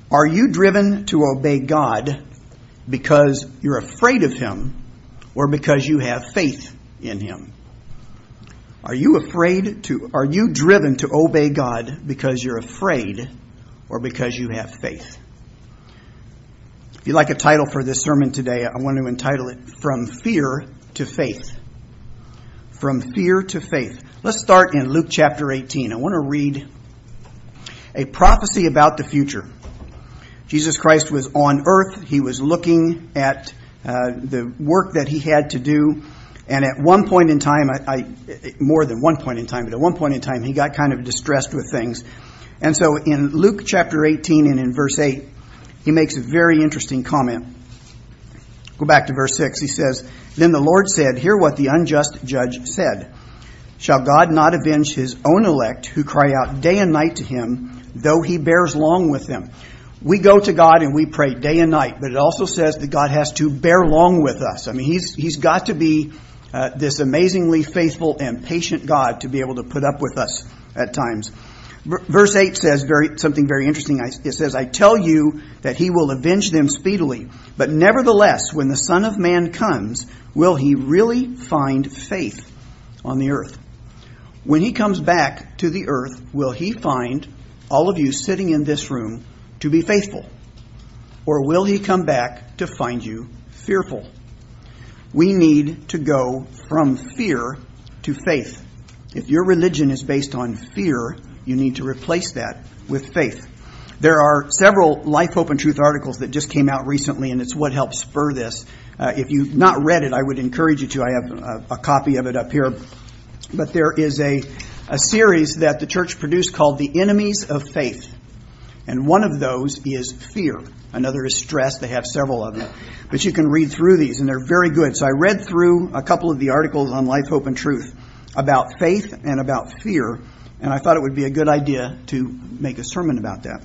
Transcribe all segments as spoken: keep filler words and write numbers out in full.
Are you driven to obey God because you're afraid of Him or because you have faith in Him? Are you afraid to, are you driven to obey God because you're afraid or because you have faith? If you'd like a title for this sermon today, I want to entitle it From Fear to Faith. From Fear to Faith. Let's start in Luke chapter eighteen. I want to read a prophecy about the future. Jesus Christ was on earth. He was looking at uh, the work that He had to do. And at one point in time, I, I, more than one point in time, but at one point in time, He got kind of distressed with things. And so in Luke chapter eighteen and in verse eight, He makes a very interesting comment. Go back to verse six. He says, "Then the Lord said, hear what the unjust judge said. Shall God not avenge His own elect who cry out day and night to Him, though He bears long with them?" We go to God and we pray day and night, but it also says that God has to bear long with us. I mean, He's He's got to be uh, this amazingly faithful and patient God to be able to put up with us at times. Verse eight says very something very interesting. It says, "I tell you that He will avenge them speedily. But nevertheless, when the Son of Man comes, will He really find faith on the earth?" When He comes back to the earth, will He find all of you sitting in this room to be faithful? Or will He come back to find you fearful? We need to go from fear to faith. If your religion is based on fear, you need to replace that with faith. There are several Life, Hope, and Truth articles that just came out recently, and it's what helped spur this. Uh, if you've not read it, I would encourage you to. I have a, a copy of it up here. But there is a, a series that the church produced called The Enemies of Faith. And one of those is fear. Another is stress. They have several of them. But you can read through these, and they're very good. So I read through a couple of the articles on Life, Hope, and Truth about faith and about fear. And I thought it would be a good idea to make a sermon about that.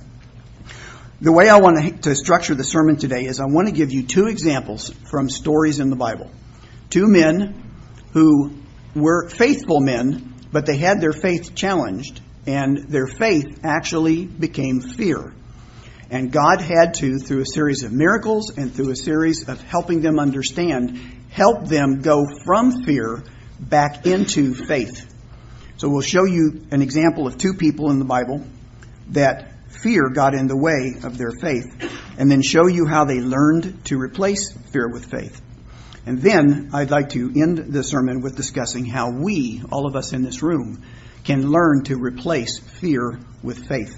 The way I want to structure the sermon today is I want to give you two examples from stories in the Bible. Two men who were faithful men, but they had their faith challenged, and their faith actually became fear. And God had to, through a series of miracles and through a series of helping them understand, help them go from fear back into faith. So we'll show you an example of two people in the Bible that fear got in the way of their faith, and then show you how they learned to replace fear with faith. And then I'd like to end the sermon with discussing how we, all of us in this room, can learn to replace fear with faith.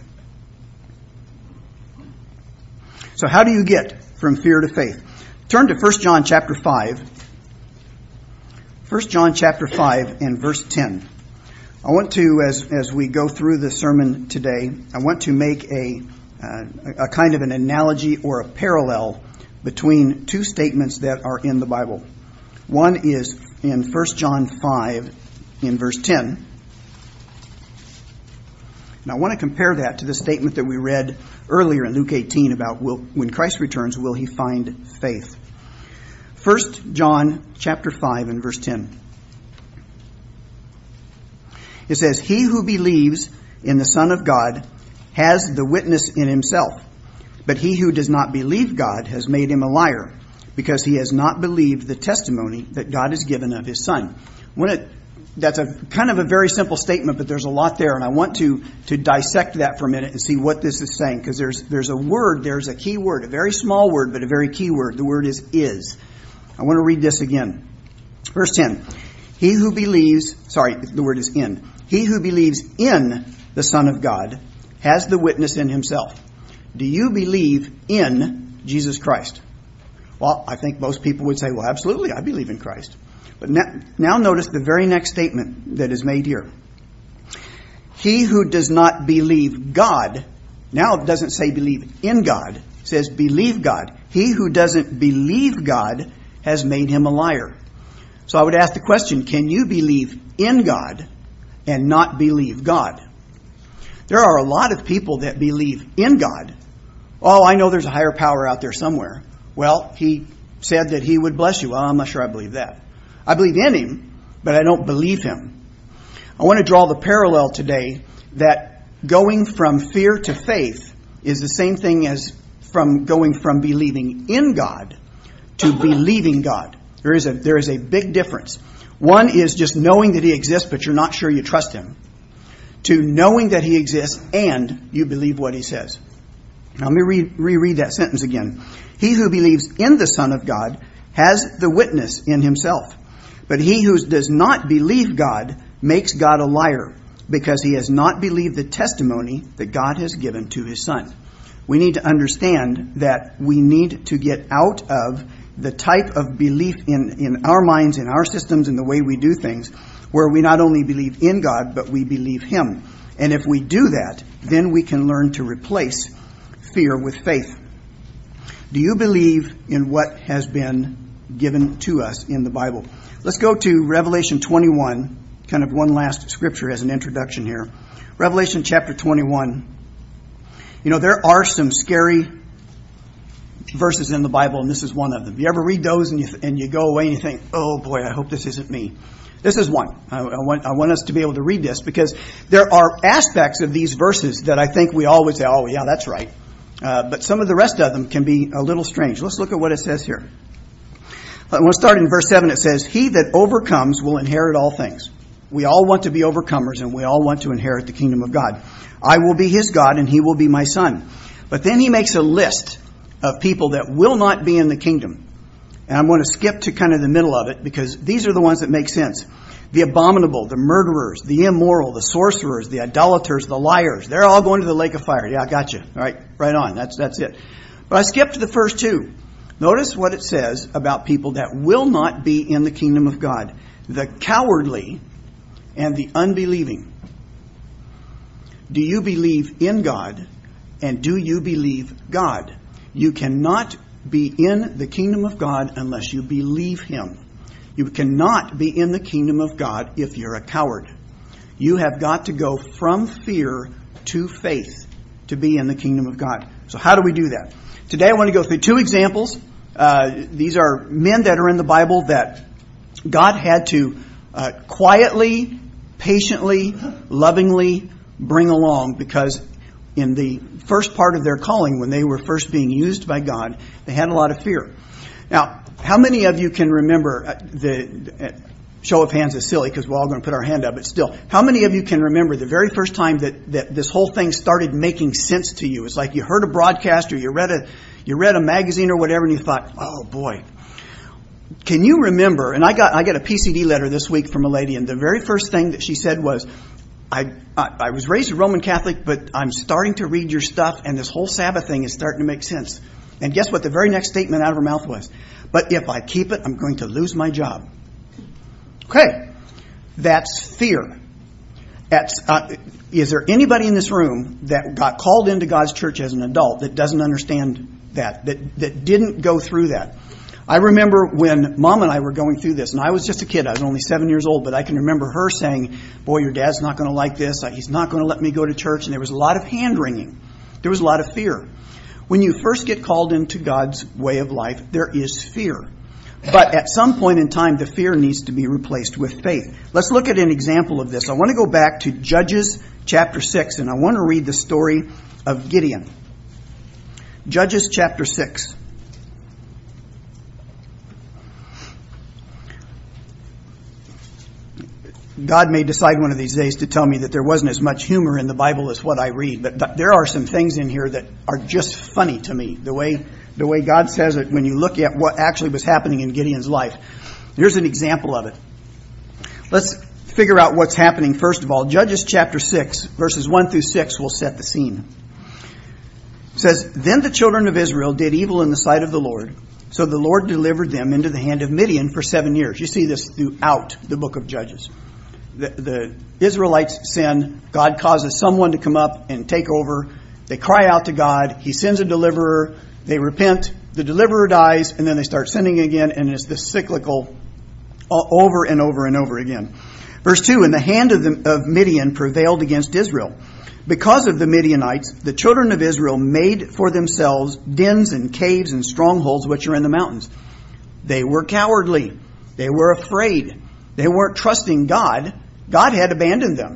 So how do you get from fear to faith? Turn to First John chapter five. First John chapter five and verse ten. I want to, as as we go through the sermon today, I want to make a uh, a kind of an analogy or a parallel between two statements that are in the Bible. One is in First John five in verse ten. And I want to compare that to the statement that we read earlier in Luke eighteen about will, when Christ returns, will He find faith? First John chapter five and verse ten. It says, "He who believes in the Son of God has the witness in himself. But he who does not believe God has made him a liar, because he has not believed the testimony that God has given of His Son." When it, that's a kind of a very simple statement, but there's a lot there, and I want to to dissect that for a minute and see what this is saying, because there's there's a word, there's a key word, a very small word, but a very key word. The word is is. I want to read this again. Verse ten. He who believes, sorry, the word is in. He who believes in the Son of God has the witness in himself. Do you believe in Jesus Christ? Well, I think most people would say, well, absolutely, I believe in Christ. But now, now notice the very next statement that is made here. He who does not believe God, now it doesn't say believe in God, it says believe God. He who doesn't believe God has made him a liar. So I would ask the question, can you believe in God and not believe God? There are a lot of people that believe in God. Oh, I know there's a higher power out there somewhere. Well, He said that He would bless you. Well, I'm not sure I believe that. I believe in Him, but I don't believe Him. I want to draw the parallel today that going from fear to faith is the same thing as from going from believing in God to believing God. There is a there is a big difference. One is just knowing that He exists, but you're not sure you trust Him, to knowing that He exists and you believe what He says. Now, let me re- reread that sentence again. He who believes in the Son of God has the witness in himself. But he who does not believe God makes God a liar, because he has not believed the testimony that God has given to His Son. We need to understand that we need to get out of the type of belief in, in our minds, in our systems, in the way we do things, where we not only believe in God, but we believe Him. And if we do that, then we can learn to replace fear with faith. Do you believe in what has been given to us in the Bible? Let's go to Revelation twenty-one, kind of one last scripture as an introduction here. Revelation chapter twenty-one. You know, there are some scary verses in the Bible, and this is one of them. You ever read those and you and you go away and you think, oh boy, I hope this isn't me. This is one. I, I want I want us to be able to read this, because there are aspects of these verses that I think we always say, oh yeah, that's right. Uh, but some of the rest of them can be a little strange. Let's look at what it says here. I want to start in verse seven. It says, he that overcomes will inherit all things. We all want to be overcomers, and we all want to inherit the kingdom of God. I will be his God, and he will be my son. But then he makes a list of people that will not be in the kingdom. And I'm going to skip to kind of the middle of it, because these are the ones that make sense. The abominable, the murderers, the immoral, the sorcerers, the idolaters, the liars. They're all going to the lake of fire. Yeah, I got you. All right, right on. That's that's it. But I skipped to the first two. Notice what it says about people that will not be in the kingdom of God. The cowardly and the unbelieving. Do you believe in God, and do you believe God? You cannot be in the kingdom of God unless you believe Him. You cannot be in the kingdom of God if you're a coward. You have got to go from fear to faith to be in the kingdom of God. So how do we do that? Today I want to go through two examples. Uh, these are men that are in the Bible that God had to uh, quietly, patiently, lovingly bring along, because in the first part of their calling, when they were first being used by God, they had a lot of fear. Now, how many of you can remember, uh, the uh, show of hands is silly because we're all going to put our hand up, but still, how many of you can remember the very first time that, that this whole thing started making sense to you? It's like you heard a broadcast, or you read a you read a magazine or whatever, and you thought, oh boy. Can you remember, and I got I got a P C D letter this week from a lady, and the very first thing that she said was, I, I I was raised a Roman Catholic, but I'm starting to read your stuff, and this whole Sabbath thing is starting to make sense. And guess what the very next statement out of her mouth was? But if I keep it, I'm going to lose my job. Okay, that's fear. That's, uh, is there anybody in this room that got called into God's church as an adult that doesn't understand that, that, that didn't go through that? I remember when Mom and I were going through this, and I was just a kid. I was only seven years old, but I can remember her saying, boy, your dad's not going to like this. He's not going to let me go to church. And there was a lot of hand-wringing. There was a lot of fear. When you first get called into God's way of life, there is fear. But at some point in time, the fear needs to be replaced with faith. Let's look at an example of this. I want to go back to Judges chapter six, and I want to read the story of Gideon. Judges chapter six. God may decide one of these days to tell me that there wasn't as much humor in the Bible as what I read, but th- there are some things in here that are just funny to me. The way the way God says it when you look at what actually was happening in Gideon's life. Here's an example of it. Let's figure out what's happening first of all. Judges chapter six, verses one through six will set the scene. It says, Then the children of Israel did evil in the sight of the Lord, so the Lord delivered them into the hand of Midian for seven years. You see this throughout the book of Judges. The, the Israelites sin. God causes someone to come up and take over. They cry out to God. He sends a deliverer. They repent. The deliverer dies, and then they start sinning again, and it's this cyclical over and over and over again. Verse two, And the hand of, the, of Midian prevailed against Israel. Because of the Midianites, the children of Israel made for themselves dens and caves and strongholds which are in the mountains. They were cowardly. They were afraid. They weren't trusting God. God had abandoned them.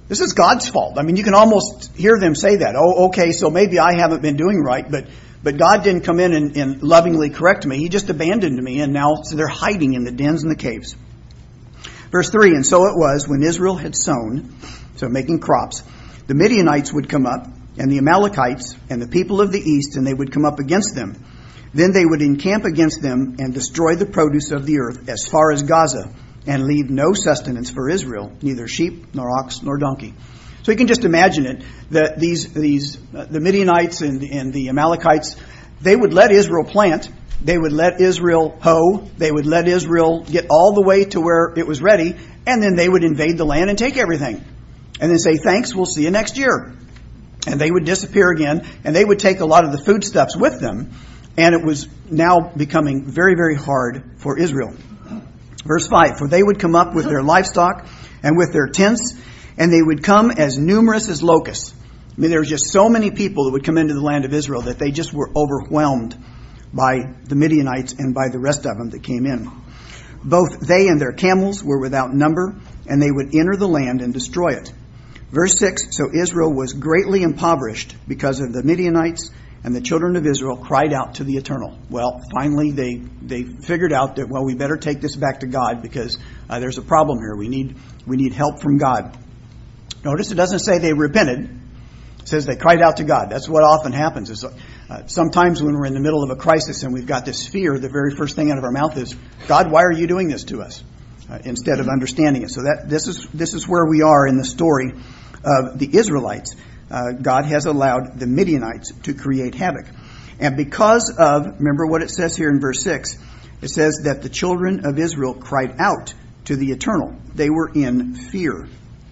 This is God's fault. I mean, you can almost hear them say that. Oh, okay, so maybe I haven't been doing right, but but God didn't come in and, and lovingly correct me. He just abandoned me, and now so they're hiding in the dens and the caves. Verse three, and so it was when Israel had sown, so making crops, the Midianites would come up, and the Amalekites, and the people of the east, and they would come up against them. Then they would encamp against them and destroy the produce of the earth as far as Gaza, and leave no sustenance for Israel, neither sheep, nor ox, nor donkey. So you can just imagine it, that these, these uh, the Midianites and, and the Amalekites, they would let Israel plant, they would let Israel hoe, they would let Israel get all the way to where it was ready, and then they would invade the land and take everything. And then say, thanks, we'll see you next year. And they would disappear again, and they would take a lot of the foodstuffs with them, and it was now becoming very, very hard for Israel. Verse five, for they would come up with their livestock and with their tents, and they would come as numerous as locusts. I mean, there were just so many people that would come into the land of Israel that they just were overwhelmed by the Midianites and by the rest of them that came in. Both they and their camels were without number, and they would enter the land and destroy it. Verse six, so Israel was greatly impoverished because of the Midianites, and the children of Israel cried out to the Eternal. Well, finally they they figured out that, well, we better take this back to God because uh, there's a problem here. We need we need help from God. Notice it doesn't say they repented. It says they cried out to God. That's what often happens. Is uh, sometimes when we're in the middle of a crisis and we've got this fear, the very first thing out of our mouth is, God, why are you doing this to us? Uh, instead of understanding it. So that this is this is where we are in the story of the Israelites. Uh, God has allowed the Midianites to create havoc. And because of, remember what it says here in verse six, it says that the children of Israel cried out to the Eternal. They were in fear.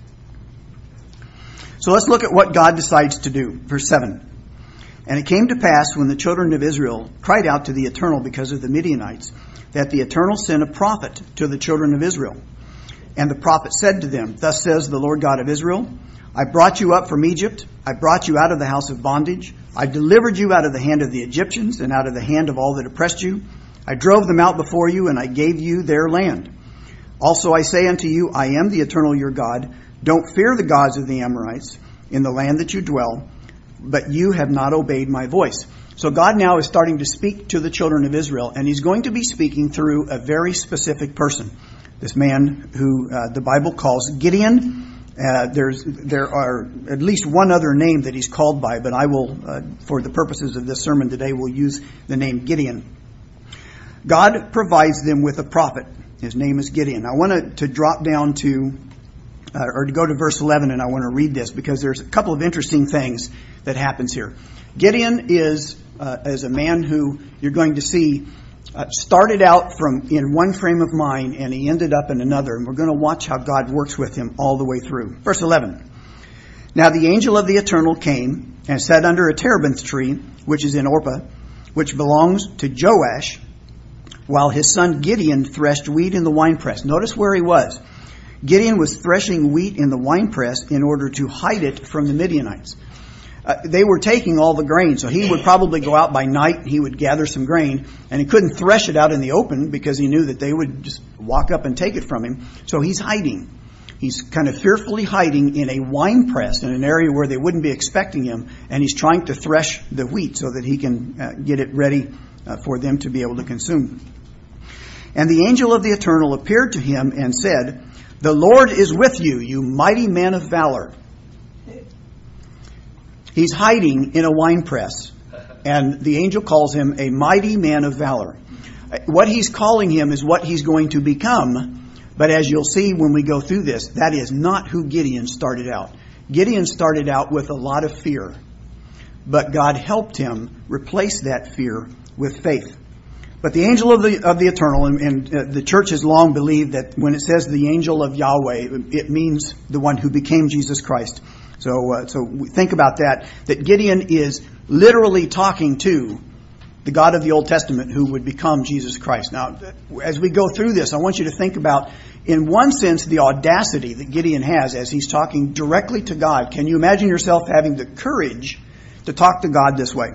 So let's look at what God decides to do. Verse seven. And it came to pass when the children of Israel cried out to the Eternal because of the Midianites, that the Eternal sent a prophet to the children of Israel. And the prophet said to them, thus says the Lord God of Israel, I brought you up from Egypt. I brought you out of the house of bondage. I delivered you out of the hand of the Egyptians and out of the hand of all that oppressed you. I drove them out before you, and I gave you their land. Also I say unto you, I am the Eternal your God. Don't fear the gods of the Amorites in the land that you dwell, but you have not obeyed my voice. So God now is starting to speak to the children of Israel, and he's going to be speaking through a very specific person. This man who uh, the Bible calls Gideon. Uh, there's there are at least one other name that he's called by, but I will, uh, for the purposes of this sermon today, will use the name Gideon. God provides them with a prophet. His name is Gideon. I want to, to drop down to, uh, or to go to verse eleven, and I want to read this because there's a couple of interesting things that happens here. Gideon is uh, is a man who you're going to see Uh, started out from in one frame of mind, and he ended up in another. And we're going to watch how God works with him all the way through. Verse eleven. Now the angel of the Eternal came and sat under a terebinth tree, which is in Orpah, which belongs to Joash, while his son Gideon threshed wheat in the winepress. Notice where he was. Gideon was threshing wheat in the winepress in order to hide it from the Midianites. Uh, they were taking all the grain, so he would probably go out by night, he would gather some grain, and he couldn't thresh it out in the open because he knew that they would just walk up and take it from him. So he's hiding. He's kind of fearfully hiding in a wine press in an area where they wouldn't be expecting him, and he's trying to thresh the wheat so that he can uh, get it ready uh, for them to be able to consume. And the angel of the Eternal appeared to him and said, the Lord is with you, you mighty man of valor. He's hiding in a wine press, and the angel calls him a mighty man of valor. What he's calling him is what he's going to become, but as you'll see when we go through this, that is not who Gideon started out. Gideon started out with a lot of fear, but God helped him replace that fear with faith. But the angel of the of the Eternal, and, and uh, the church has long believed that when it says the angel of Yahweh, it means the one who became Jesus Christ. So, uh, so think about that, that Gideon is literally talking to the God of the Old Testament who would become Jesus Christ. Now, as we go through this, I want you to think about, in one sense, the audacity that Gideon has as he's talking directly to God. Can you imagine yourself having the courage to talk to God this way?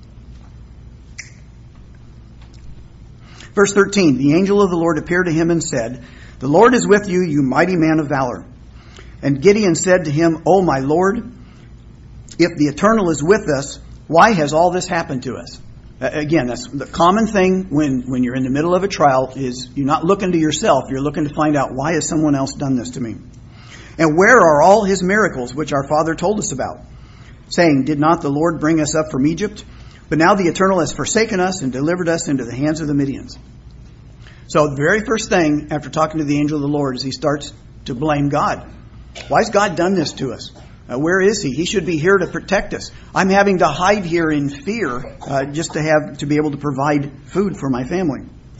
Verse thirteen, the angel of the Lord appeared to him and said, the Lord is with you, you mighty man of valor. And Gideon said to him, "O my Lord, if the Eternal is with us, why has all this happened to us?" Uh, again, that's the common thing when, when you're in the middle of a trial is you're not looking to yourself. You're looking to find out, why has someone else done this to me? And where are all his miracles which our father told us about, saying, "Did not the Lord bring us up from Egypt? But now the Eternal has forsaken us and delivered us into the hands of the Midians." So the very first thing after talking to the angel of the Lord is he starts to blame God. Why has God done this to us? Uh, where is he? He should be here to protect us. I'm having to hide here in fear uh, just to have to be able to provide food for my family.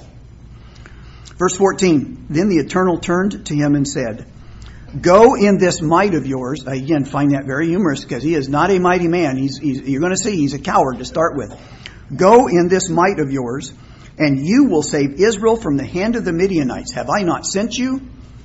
Verse fourteen, then the Eternal turned to him and said, "Go in this might of yours." I again find that very humorous because he is not a mighty man. He's, he's, you're going to see he's a coward to start with. "Go in this might of yours, and you will save Israel from the hand of the Midianites. Have I not sent you?"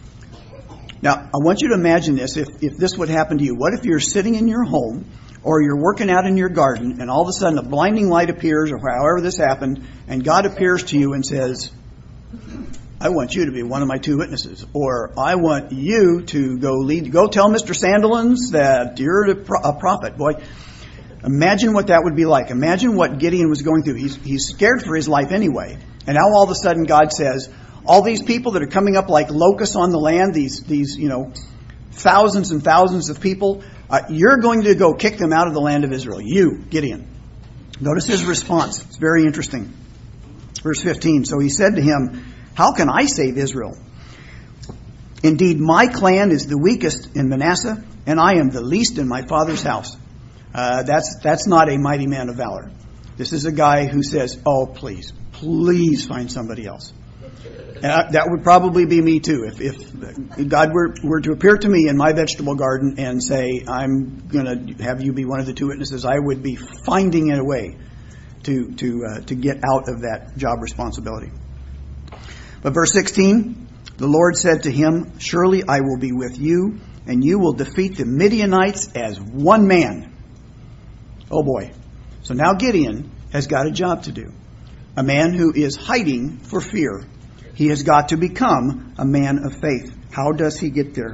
Now, I want you to imagine this, if, if this would happen to you. What if you're sitting in your home or you're working out in your garden and all of a sudden a blinding light appears, or however this happened, and God appears to you and says, "I want you to be one of my two witnesses," or "I want you to go lead, go tell Mister Sandilands that you're a, pro- a prophet." Boy, imagine what that would be like. Imagine what Gideon was going through. He's, he's scared for his life anyway. And now all of a sudden God says, all these people that are coming up like locusts on the land, these, these, you know, thousands and thousands of people, uh, you're going to go kick them out of the land of Israel. You, Gideon. Notice his response. It's very interesting. Verse fifteen. So he said to him, "How can I save Israel? Indeed, my clan is the weakest in Manasseh, and I am the least in my father's house." Uh, that's, that's not a mighty man of valor. This is a guy who says, "Oh, please, please find somebody else." And I, that would probably be me too. If, if God were, were to appear to me in my vegetable garden and say, "I'm going to have you be one of the two witnesses," I would be finding a way to to uh, to get out of that job responsibility. But verse sixteen, the Lord said to him, "Surely I will be with you, and you will defeat the Midianites as one man." Oh boy. So now Gideon has got a job to do. A man who is hiding for fear. He has got to become a man of faith. How does he get there?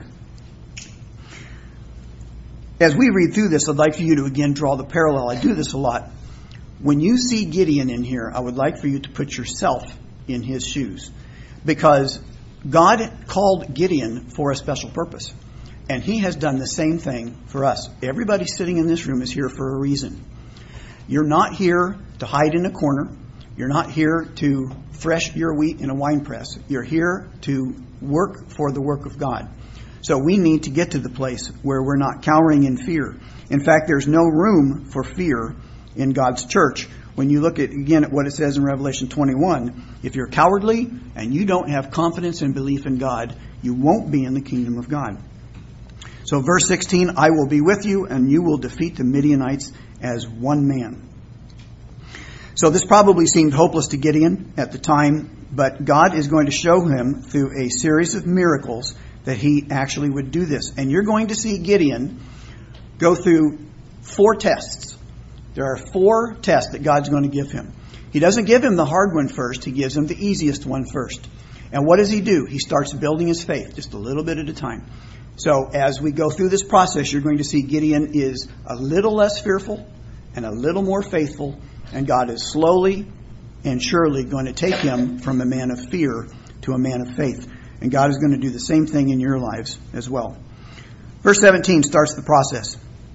As we read through this, I'd like for you to again draw the parallel. I do this a lot. When you see Gideon in here, I would like for you to put yourself in his shoes. Because God called Gideon for a special purpose. And he has done the same thing for us. Everybody sitting in this room is here for a reason. You're not here to hide in a corner. You're not here to thresh your wheat in a wine press. You're here to work for the work of God. So we need to get to the place where we're not cowering in fear. In fact, there's no room for fear in God's church. When you look at, again, at what it says in Revelation twenty-one, if you're cowardly and you don't have confidence and belief in God, you won't be in the kingdom of God. So verse sixteen, "I will be with you, and you will defeat the Midianites as one man." So this probably seemed hopeless to Gideon at the time, but God is going to show him through a series of miracles that he actually would do this. And you're going to see Gideon go through four tests. There are four tests that God's going to give him. He doesn't give him the hard one first. He gives him the easiest one first. And what does he do? He starts building his faith just a little bit at a time. So as we go through this process, you're going to see Gideon is a little less fearful and a little more faithful. And God is slowly and surely going to take him from a man of fear to a man of faith. And God is going to do the same thing in your lives as well. Verse seventeen starts the process.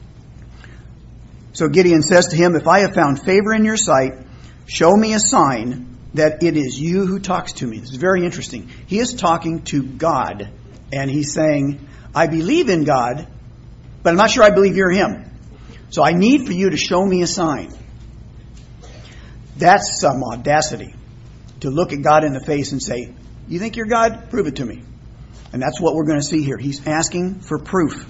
So Gideon says to him, "If I have found favor in your sight, show me a sign that it is you who talks to me." This is very interesting. He is talking to God. And he's saying, "I believe in God, but I'm not sure I believe you're him. So I need for you to show me a sign." That's some audacity, to look at God in the face and say, "You think you're God? Prove it to me." And that's what we're going to see here. He's asking for proof.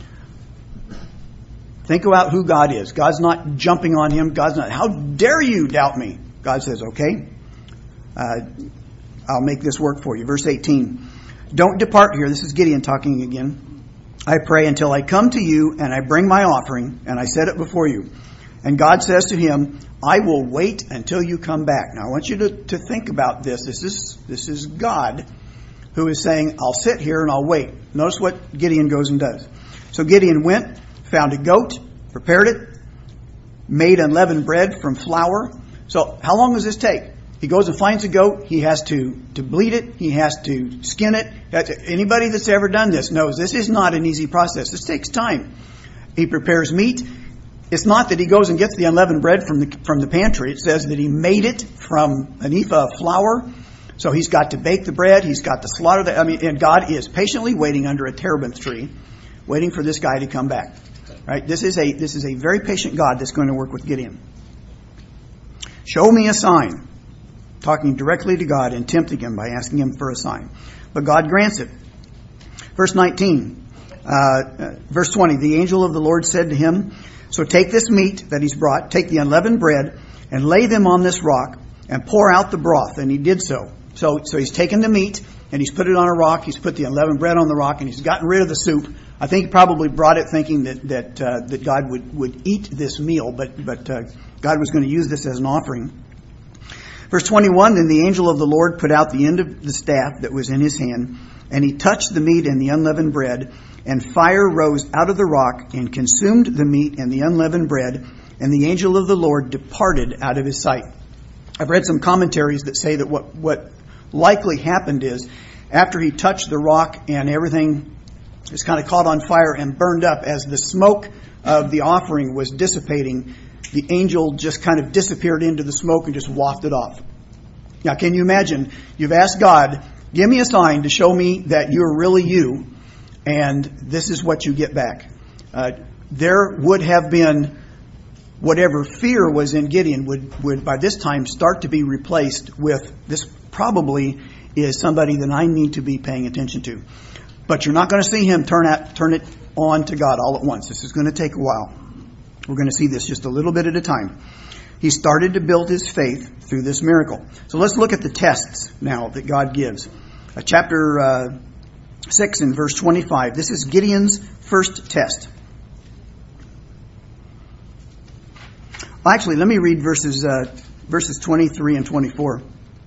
Think about who God is. God's not jumping on him. God's not, "How dare you doubt me?" God says, "Okay, uh, I'll make this work for you." Verse eighteen. "Don't depart here." This is Gideon talking again. "I pray until I come to you and I bring my offering and I set it before you." And God says to him, "I will wait until you come back." Now I want you to, to think about this. This is, this is God who is saying, I'll sit here and I'll wait. Notice what Gideon goes and does. So Gideon went, found a goat, prepared it, made unleavened bread from flour. So how long does this take? He goes and finds a goat. He has to, to bleed it. He has to skin it. Anybody that's ever done this knows this is not an easy process. This takes time. He prepares meat. It's not that he goes and gets the unleavened bread from the from the pantry. It says that he made it from an ephah of flour. So he's got to bake the bread. He's got to slaughter the, I mean, and God is patiently waiting under a terebinth tree, waiting for this guy to come back. Right? This is a this is a very patient God that's going to work with Gideon. Show me a sign. Talking directly to God and tempting him by asking him for a sign. But God grants it. Verse nineteen, uh, verse twenty, the angel of the Lord said to him, so take this meat that he's brought, take the unleavened bread, and lay them on this rock, and pour out the broth. And he did so. So, so he's taken the meat, and he's put it on a rock, he's put the unleavened bread on the rock, and he's gotten rid of the soup. I think he probably brought it thinking that that uh, that God would, would eat this meal, but, but uh, God was going to use this as an offering. Verse twenty-one, then the angel of the Lord put out the end of the staff that was in his hand, and he touched the meat and the unleavened bread, and fire rose out of the rock and consumed the meat and the unleavened bread, and the angel of the Lord departed out of his sight. I've read some commentaries that say that what, what likely happened is, after he touched the rock and everything was kind of caught on fire and burned up, as the smoke of the offering was dissipating, the angel just kind of disappeared into the smoke and just wafted off. Now, can you imagine? You've asked God, give me a sign to show me that you're really you, and this is what you get back. Uh, there would have been whatever fear was in Gideon would, would by this time start to be replaced with, this probably is somebody that I need to be paying attention to. But you're not going to see him turn at, turn it on to God all at once. This is going to take a while. We're going to see this just a little bit at a time. He started to build his faith through this miracle. So let's look at the tests now that God gives. Uh, chapter uh, six and verse twenty-five. This is Gideon's first test. Well, actually, let me read verses uh, verses twenty-three and twenty-four.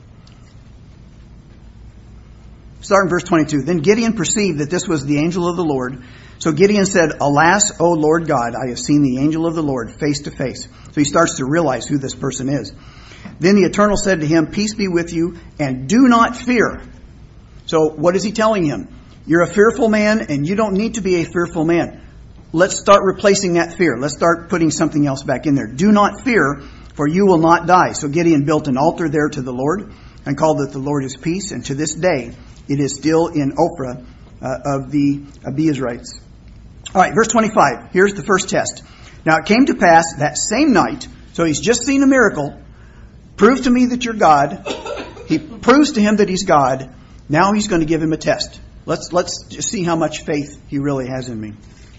Start in verse twenty-two. Then Gideon perceived that this was the angel of the Lord. So Gideon said, Alas, O Lord God, I have seen the angel of the Lord face to face. So he starts to realize who this person is. Then the Eternal said to him, Peace be with you, and do not fear. So what is he telling him? You're a fearful man, and you don't need to be a fearful man. Let's start replacing that fear. Let's start putting something else back in there. Do not fear, for you will not die. So Gideon built an altar there to the Lord, and called it the Lord is Peace. And to this day, it is still in Ophrah uh, of the Abiezrites. All right, verse twenty-five. Here's the first test. Now it came to pass that same night, so he's just seen a miracle. Prove to me that you're God. He proves to him that he's God. Now he's going to give him a test. Let's let's just see how much faith he really has in me.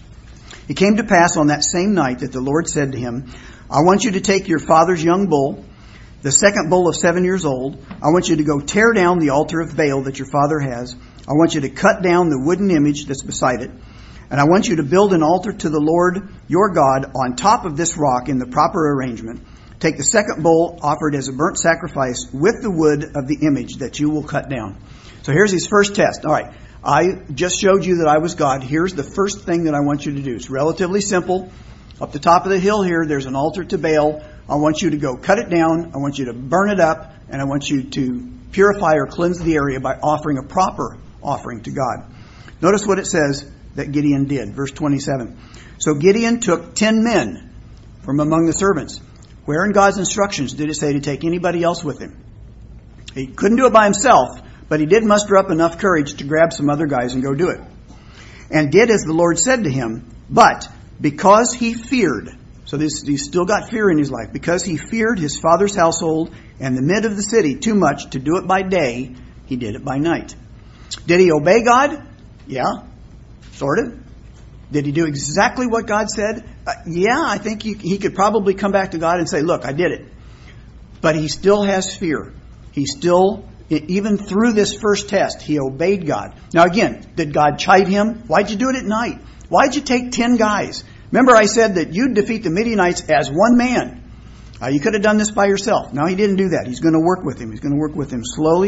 It came to pass on that same night that the Lord said to him, I want you to take your father's young bull, the second bull of seven years old. I want you to go tear down the altar of Baal that your father has. I want you to cut down the wooden image that's beside it. And I want you to build an altar to the Lord your God on top of this rock in the proper arrangement. Take the second bull offered as a burnt sacrifice with the wood of the image that you will cut down. So here's his first test. All right, I just showed you that I was God. Here's the first thing that I want you to do. It's relatively simple. Up the top of the hill here, there's an altar to Baal. I want you to go cut it down. I want you to burn it up. And I want you to purify or cleanse the area by offering a proper offering to God. Notice what it says that Gideon did. Verse twenty-seven. So Gideon took ten men from among the servants. Where in God's instructions did it say to take anybody else with him? He couldn't do it by himself, but he did muster up enough courage to grab some other guys and go do it. And did as the Lord said to him, but because he feared, so this, he's still got fear in his life, because he feared his father's household and the men of the city too much to do it by day, he did it by night. Did he obey God? Yeah. Sort of. Did he do exactly what God said? Uh, yeah, I think he, he could probably come back to God and say, look, I did it. But he still has fear. He still, even through this first test, he obeyed God. Now again, did God chide him? Why'd you do it at night? Why'd you take ten guys? Remember I said that you'd defeat the Midianites as one man. Uh, you could have done this by yourself. No, he didn't do that. He's going to work with him. He's going to work with him slowly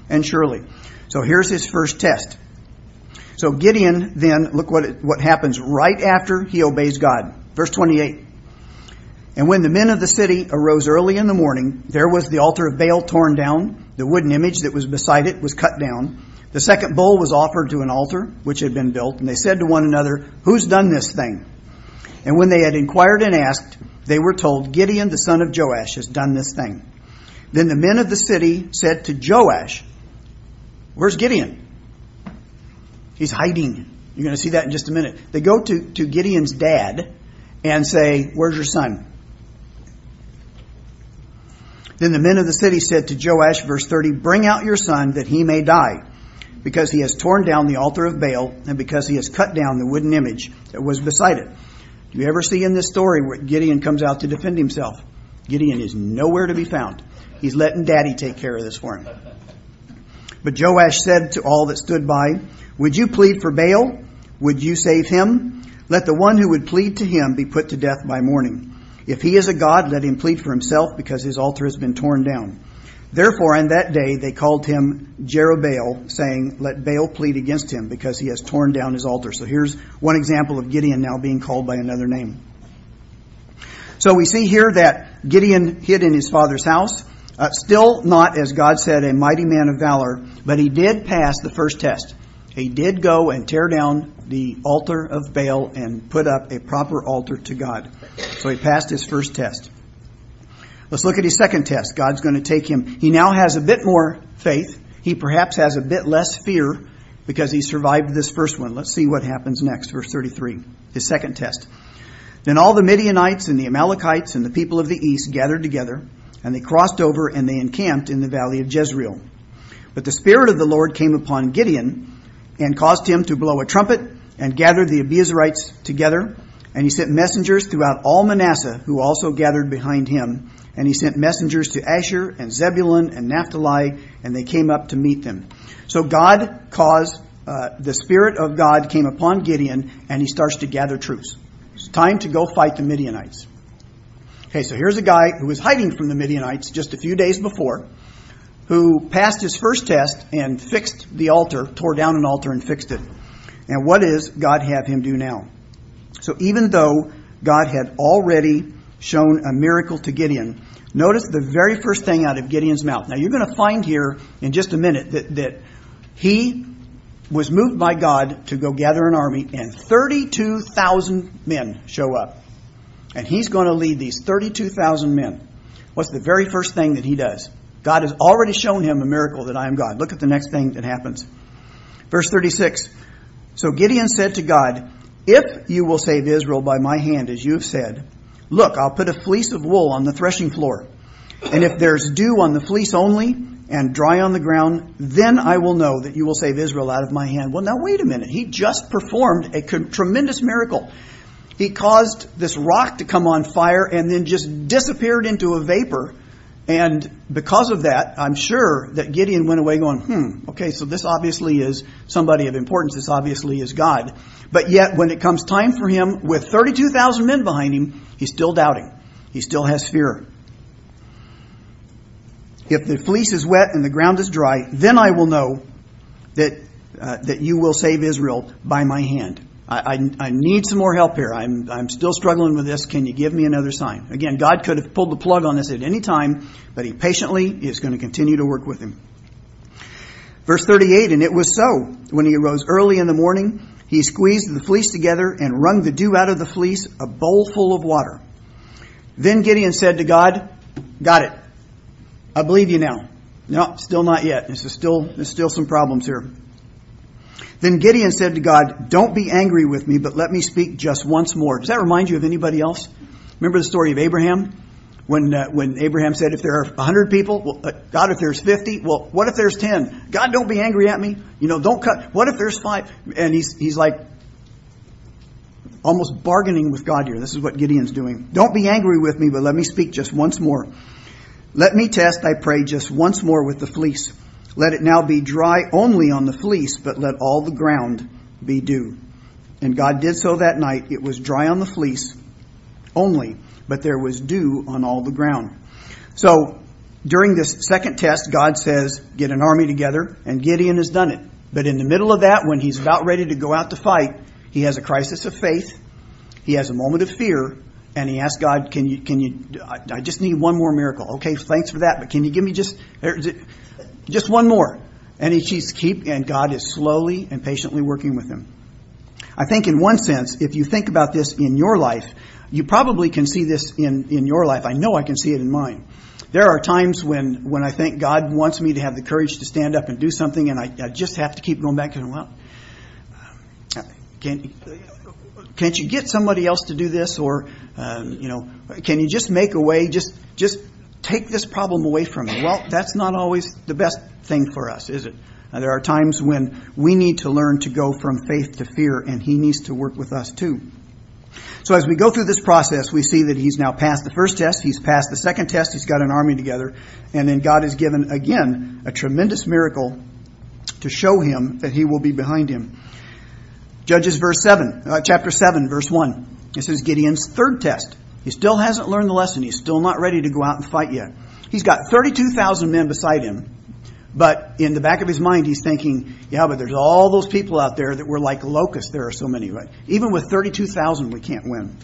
and surely. So here's his first test. So Gideon then, look what it, what happens right after he obeys God. Verse twenty-eight. And when the men of the city arose early in the morning, there was the altar of Baal torn down. The wooden image that was beside it was cut down. The second bull was offered to an altar which had been built. And they said to one another, who's done this thing? And when they had inquired and asked, they were told, Gideon, the son of Joash, has done this thing. Then the men of the city said to Joash, where's Gideon? He's hiding. You're going to see that in just a minute. They go to, to Gideon's dad and say, where's your son? Then the men of the city said to Joash, verse thirty, bring out your son that he may die, because he has torn down the altar of Baal and because he has cut down the wooden image that was beside it. Do you ever see in this story where Gideon comes out to defend himself? Gideon is nowhere to be found. He's letting Daddy take care of this for him. But Joash said to all that stood by, would you plead for Baal? Would you save him? Let the one who would plead to him be put to death by morning. If he is a god, let him plead for himself, because his altar has been torn down. Therefore, on that day, they called him Jerubbaal, saying, let Baal plead against him, because he has torn down his altar. So here's one example of Gideon now being called by another name. So we see here that Gideon hid in his father's house. Uh, still not, as God said, a mighty man of valor, but he did pass the first test. He did go and tear down the altar of Baal and put up a proper altar to God. So he passed his first test. Let's look at his second test. God's going to take him. He now has a bit more faith. He perhaps has a bit less fear because he survived this first one. Let's see what happens next. Verse thirty-three, his second test. Then all the Midianites and the Amalekites and the people of the east gathered together, and they crossed over and they encamped in the valley of Jezreel. But the Spirit of the Lord came upon Gideon and caused him to blow a trumpet and gather the Abiezrites together. And he sent messengers throughout all Manasseh, who also gathered behind him. And he sent messengers to Asher and Zebulun and Naphtali, and they came up to meet them. So God caused, uh, the Spirit of God came upon Gideon, and he starts to gather troops. It's time to go fight the Midianites. Okay, so here's a guy who was hiding from the Midianites just a few days before, who passed his first test and fixed the altar, tore down an altar and fixed it. And what does God have him do now? So even though God had already shown a miracle to Gideon, notice the very first thing out of Gideon's mouth. Now you're going to find here in just a minute that, that he was moved by God to go gather an army, and thirty-two thousand men show up. And he's going to lead these thirty-two thousand men. What's the very first thing that he does? God has already shown him a miracle that I am God. Look at the next thing that happens. Verse thirty-six. So Gideon said to God, if you will save Israel by my hand, as you have said, look, I'll put a fleece of wool on the threshing floor. And if there's dew on the fleece only and dry on the ground, then I will know that you will save Israel out of my hand. Well, now wait a minute. He just performed a tremendous miracle. He caused this rock to come on fire and then just disappeared into a vapor. And because of that, I'm sure that Gideon went away going, hmm, okay, so this obviously is somebody of importance. This obviously is God. But yet, when it comes time for him, with thirty-two thousand men behind him, he's still doubting. He still has fear. If the fleece is wet and the ground is dry, then I will know that uh, that you will save Israel by my hand. I, I, I need some more help here. I'm, I'm still struggling with this. Can you give me another sign? Again, God could have pulled the plug on this at any time, but he patiently is going to continue to work with him. Verse thirty-eight, and it was so. When he arose early in the morning, he squeezed the fleece together and wrung the dew out of the fleece, a bowl full of water. Then Gideon said to God, got it. I believe you now. No, still not yet. This is still, there's still some problems here. Then Gideon said to God, don't be angry with me, but let me speak just once more. Does that remind you of anybody else? Remember the story of Abraham? When uh, when Abraham said, if there are one hundred people, well, uh, God, if there's fifty, well, what if there's ten? God, don't be angry at me. You know, don't cut. What if there's five? And he's he's like almost bargaining with God here. This is what Gideon's doing. Don't be angry with me, but let me speak just once more. Let me test, I pray, just once more with the fleece. Let it now be dry only on the fleece, but let all the ground be dew. And God did so that night. It was dry on the fleece only, but there was dew on all the ground. So during this second test, God says, get an army together, and Gideon has done it. But in the middle of that, when he's about ready to go out to fight, he has a crisis of faith. He has a moment of fear, and he asks God, can you, can you, I just need one more miracle. Okay, thanks for that, but can you give me just, just one more? And he keeps keep, and God is slowly and patiently working with him. I think in one sense, if you think about this in your life, you probably can see this in, in your life. I know I can see it in mine. There are times when, when I think God wants me to have the courage to stand up and do something, and I, I just have to keep going back and, well, can, can't you get somebody else to do this? Or, um, you know, can you just make a way, just, just take this problem away from me? Well, that's not always the best thing for us, is it? Uh, there are times when we need to learn to go from faith to fear, and he needs to work with us too. So as we go through this process, we see that he's now passed the first test, he's passed the second test, he's got an army together, and then God has given, again, a tremendous miracle to show him that he will be behind him. Judges verse seven, uh, chapter seven, verse one. This is Gideon's third test. He still hasn't learned the lesson. He's still not ready to go out and fight yet. He's got thirty-two thousand men beside him. But in the back of his mind, he's thinking, yeah, but there's all those people out there that were like locusts. There are so many, right? Even with thirty-two thousand, we can't win.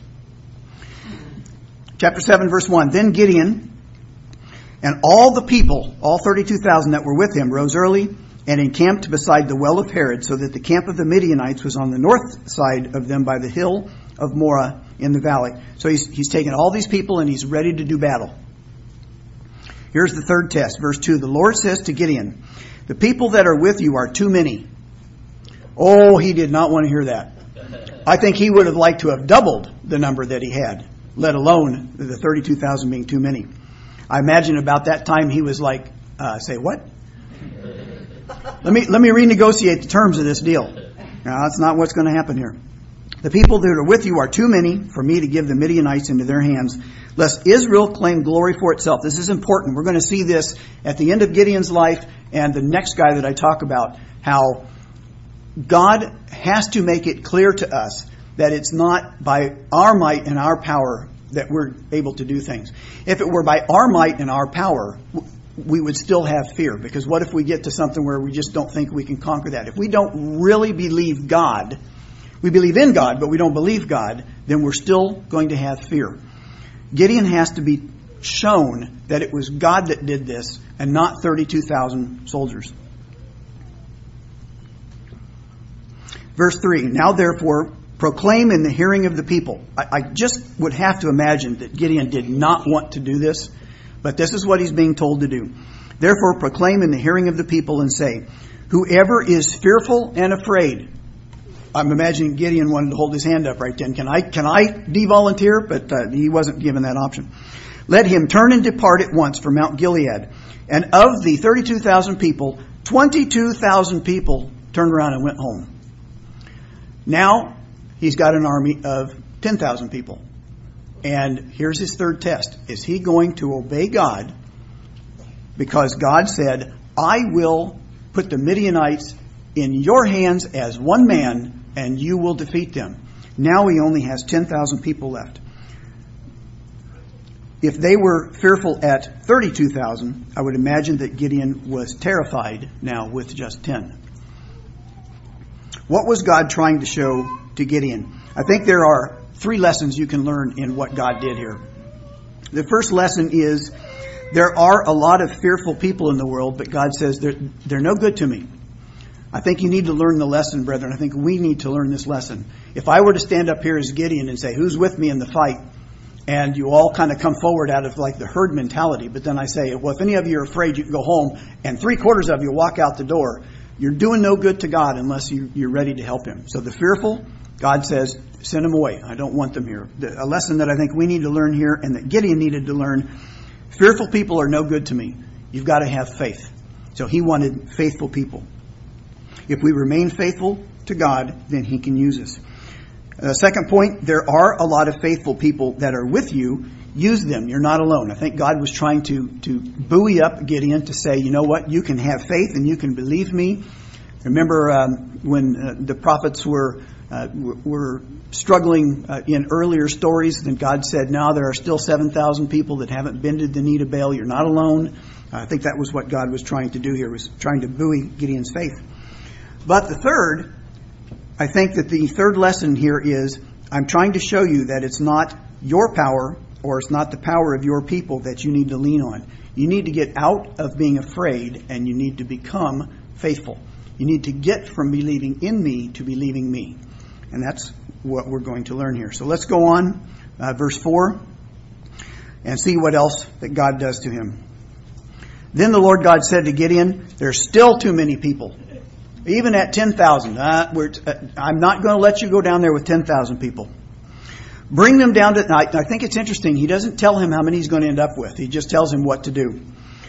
Chapter seven, verse one. Then Gideon and all the people, all thirty-two thousand that were with him, rose early and encamped beside the well of Harod, so that the camp of the Midianites was on the north side of them by the hill of Moreh in the valley. So he's, he's taken all these people and he's ready to do battle. Here's the third test, verse two. The Lord says to Gideon, the people that are with you are too many. Oh, he did not want to hear that. I think he would have liked to have doubled the number that he had, let alone the thirty-two thousand being too many. I imagine about that time he was like, uh, say what? Let me, let me renegotiate the terms of this deal. Now, that's not what's going to happen here. The people that are with you are too many for me to give the Midianites into their hands, lest Israel claim glory for itself. This is important. We're going to see this at the end of Gideon's life and the next guy that I talk about, how God has to make it clear to us that it's not by our might and our power that we're able to do things. If it were by our might and our power, we would still have fear, because what if we get to something where we just don't think we can conquer that? If we don't really believe God, we believe in God, but we don't believe God, then we're still going to have fear. Gideon has to be shown that it was God that did this and not thirty-two thousand soldiers. Verse three, now therefore proclaim in the hearing of the people. I, I just would have to imagine that Gideon did not want to do this, but this is what he's being told to do. Therefore proclaim in the hearing of the people and say, whoever is fearful and afraid. I'm imagining Gideon wanted to hold his hand up right then. Can I, can I de-volunteer? But uh, he wasn't given that option. Let him turn and depart at once from Mount Gilead. And of the thirty-two thousand people, twenty-two thousand people turned around and went home. Now he's got an army of ten thousand people. And here's his third test. Is he going to obey God? Because God said, I will put the Midianites in your hands as one man, and you will defeat them. Now he only has ten thousand people left. If they were fearful at thirty-two thousand, I would imagine that Gideon was terrified now with just ten. What was God trying to show to Gideon? I think there are three lessons you can learn in what God did here. The first lesson is there are a lot of fearful people in the world, but God says they're, they're no good to me. I think you need to learn the lesson, brethren. I think we need to learn this lesson. If I were to stand up here as Gideon and say, who's with me in the fight? And you all kind of come forward out of like the herd mentality. But then I say, well, if any of you are afraid, you can go home. And three quarters of you walk out the door. You're doing no good to God unless you, you're ready to help him. So the fearful, God says, send them away. I don't want them here. A lesson that I think we need to learn here and that Gideon needed to learn. Fearful people are no good to me. You've got to have faith. So he wanted faithful people. If we remain faithful to God, then he can use us. Uh, second point, there are a lot of faithful people that are with you. Use them. You're not alone. I think God was trying to, to buoy up Gideon to say, you know what, you can have faith and you can believe me. Remember um, when uh, the prophets were Uh, we're struggling uh, in earlier stories, and God said, no, there are still seven thousand people that haven't bended the knee to Baal. You're not alone. I think that was what God was trying to do here, was trying to buoy Gideon's faith. But the third, I think that the third lesson here is, I'm trying to show you that it's not your power or it's not the power of your people that you need to lean on. You need to get out of being afraid, and you need to become faithful. You need to get from believing in me to believing me. And that's what we're going to learn here. So let's go on, uh, verse four, and see what else that God does to him. Then the Lord God said to Gideon, there's still too many people. Even at ten thousand. Uh, we're, uh, I'm not going to let you go down there with ten thousand people. Bring them down to... I, I think it's interesting. He doesn't tell him how many he's going to end up with. He just tells him what to do.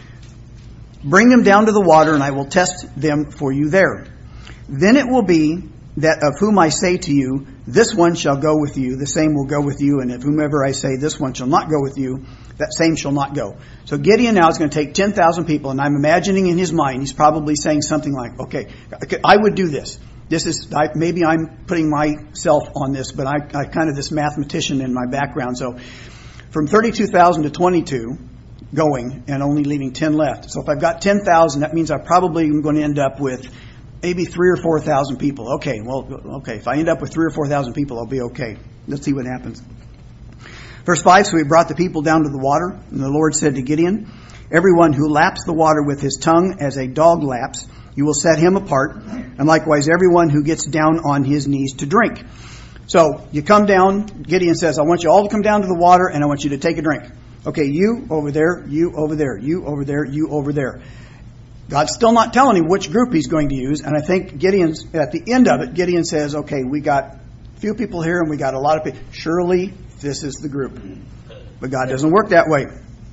Bring them down to the water, and I will test them for you there. Then it will be that of whom I say to you, this one shall go with you, the same will go with you, and of whomever I say, this one shall not go with you, that same shall not go. So Gideon now is going to take ten thousand people, and I'm imagining in his mind, he's probably saying something like, okay, I would do this. This is, I, maybe I'm putting myself on this, but I, I kind of this mathematician in my background. So from thirty-two thousand to twenty-two going and only leaving ten left. So if I've got ten thousand, that means I probably am going to end up with maybe three or four thousand people. Okay, well, okay. If I end up with three or four thousand people, I'll be okay. Let's see what happens. Verse five, so he brought the people down to the water, and the Lord said to Gideon, everyone who laps the water with his tongue as a dog laps, you will set him apart, and likewise everyone who gets down on his knees to drink. So you come down, Gideon says, I want you all to come down to the water, and I want you to take a drink. Okay, you over there, you over there, you over there, you over there. God's still not telling him which group he's going to use, and I think Gideon's, at the end of it, Gideon says, okay, we got a few people here, and we got a lot of people. Surely this is the group. But God doesn't work that way.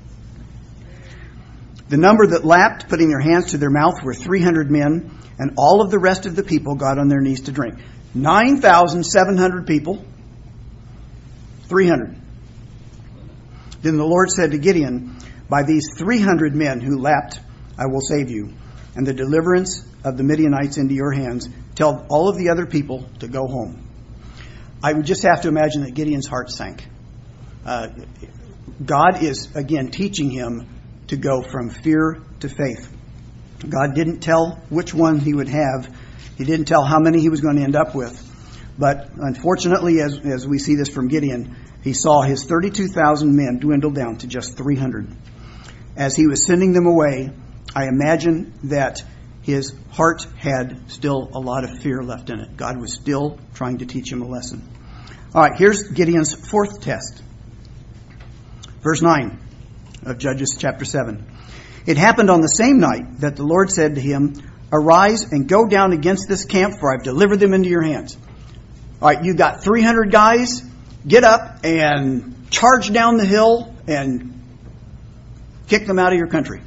The number that lapped, putting their hands to their mouth, were three hundred men, and all of the rest of the people got on their knees to drink. nine thousand seven hundred people, three hundred. Then the Lord said to Gideon, by these three hundred men who lapped, I will save you, and the deliverance of the Midianites into your hands. Tell all of the other people to go home. I would just have to imagine that Gideon's heart sank. Uh, God is, again, teaching him to go from fear to faith. God didn't tell which one he would have. He didn't tell how many he was going to end up with. But unfortunately, as, as we see this from Gideon, he saw his thirty-two thousand men dwindle down to just three hundred. As he was sending them away, I imagine that his heart had still a lot of fear left in it. God was still trying to teach him a lesson. All right, here's Gideon's fourth test. Verse nine of Judges chapter seven. It happened on the same night that the Lord said to him, arise and go down against this camp, for I've delivered them into your hands. All right, you got three hundred guys. Get up and charge down the hill and kick them out of your country.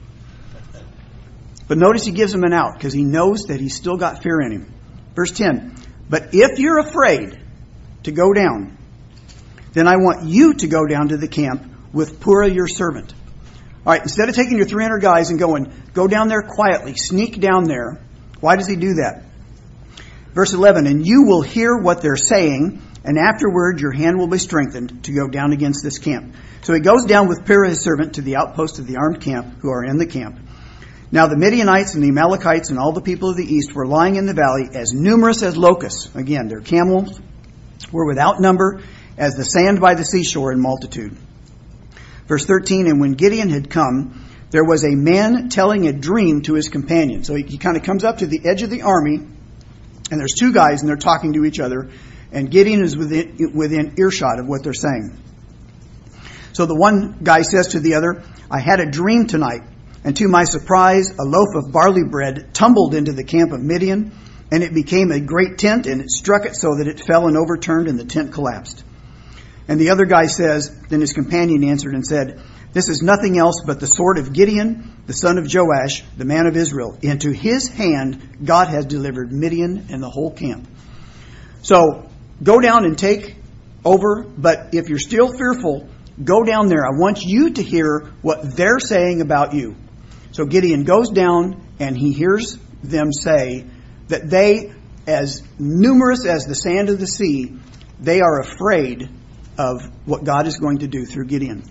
But notice he gives them an out because he knows that he's still got fear in him. Verse ten, but if you're afraid to go down, then I want you to go down to the camp with Purah your servant. All right, instead of taking your three hundred guys and going, go down there quietly, sneak down there. Why does he do that? Verse eleven, and you will hear what they're saying, and afterward your hand will be strengthened to go down against this camp. So he goes down with Purah his servant to the outpost of the armed camp who are in the camp. Now the Midianites and the Amalekites and all the people of the east were lying in the valley as numerous as locusts. Again, their camels were without number as the sand by the seashore in multitude. Verse thirteen, and when Gideon had come, there was a man telling a dream to his companion. So he, he kind of comes up to the edge of the army, and there's two guys, and they're talking to each other, and Gideon is within, within earshot of what they're saying. So the one guy says to the other, I had a dream tonight, and to my surprise, a loaf of barley bread tumbled into the camp of Midian, and it became a great tent, and it struck it so that it fell and overturned, and the tent collapsed. And the other guy says, then his companion answered and said, this is nothing else but the sword of Gideon, the son of Joash, the man of Israel. Into his hand God has delivered Midian and the whole camp. So go down and take over, but if you're still fearful, go down there. I want you to hear what they're saying about you. So Gideon goes down and he hears them say that they as numerous as the sand of the sea, they are afraid of what God is going to do through Gideon.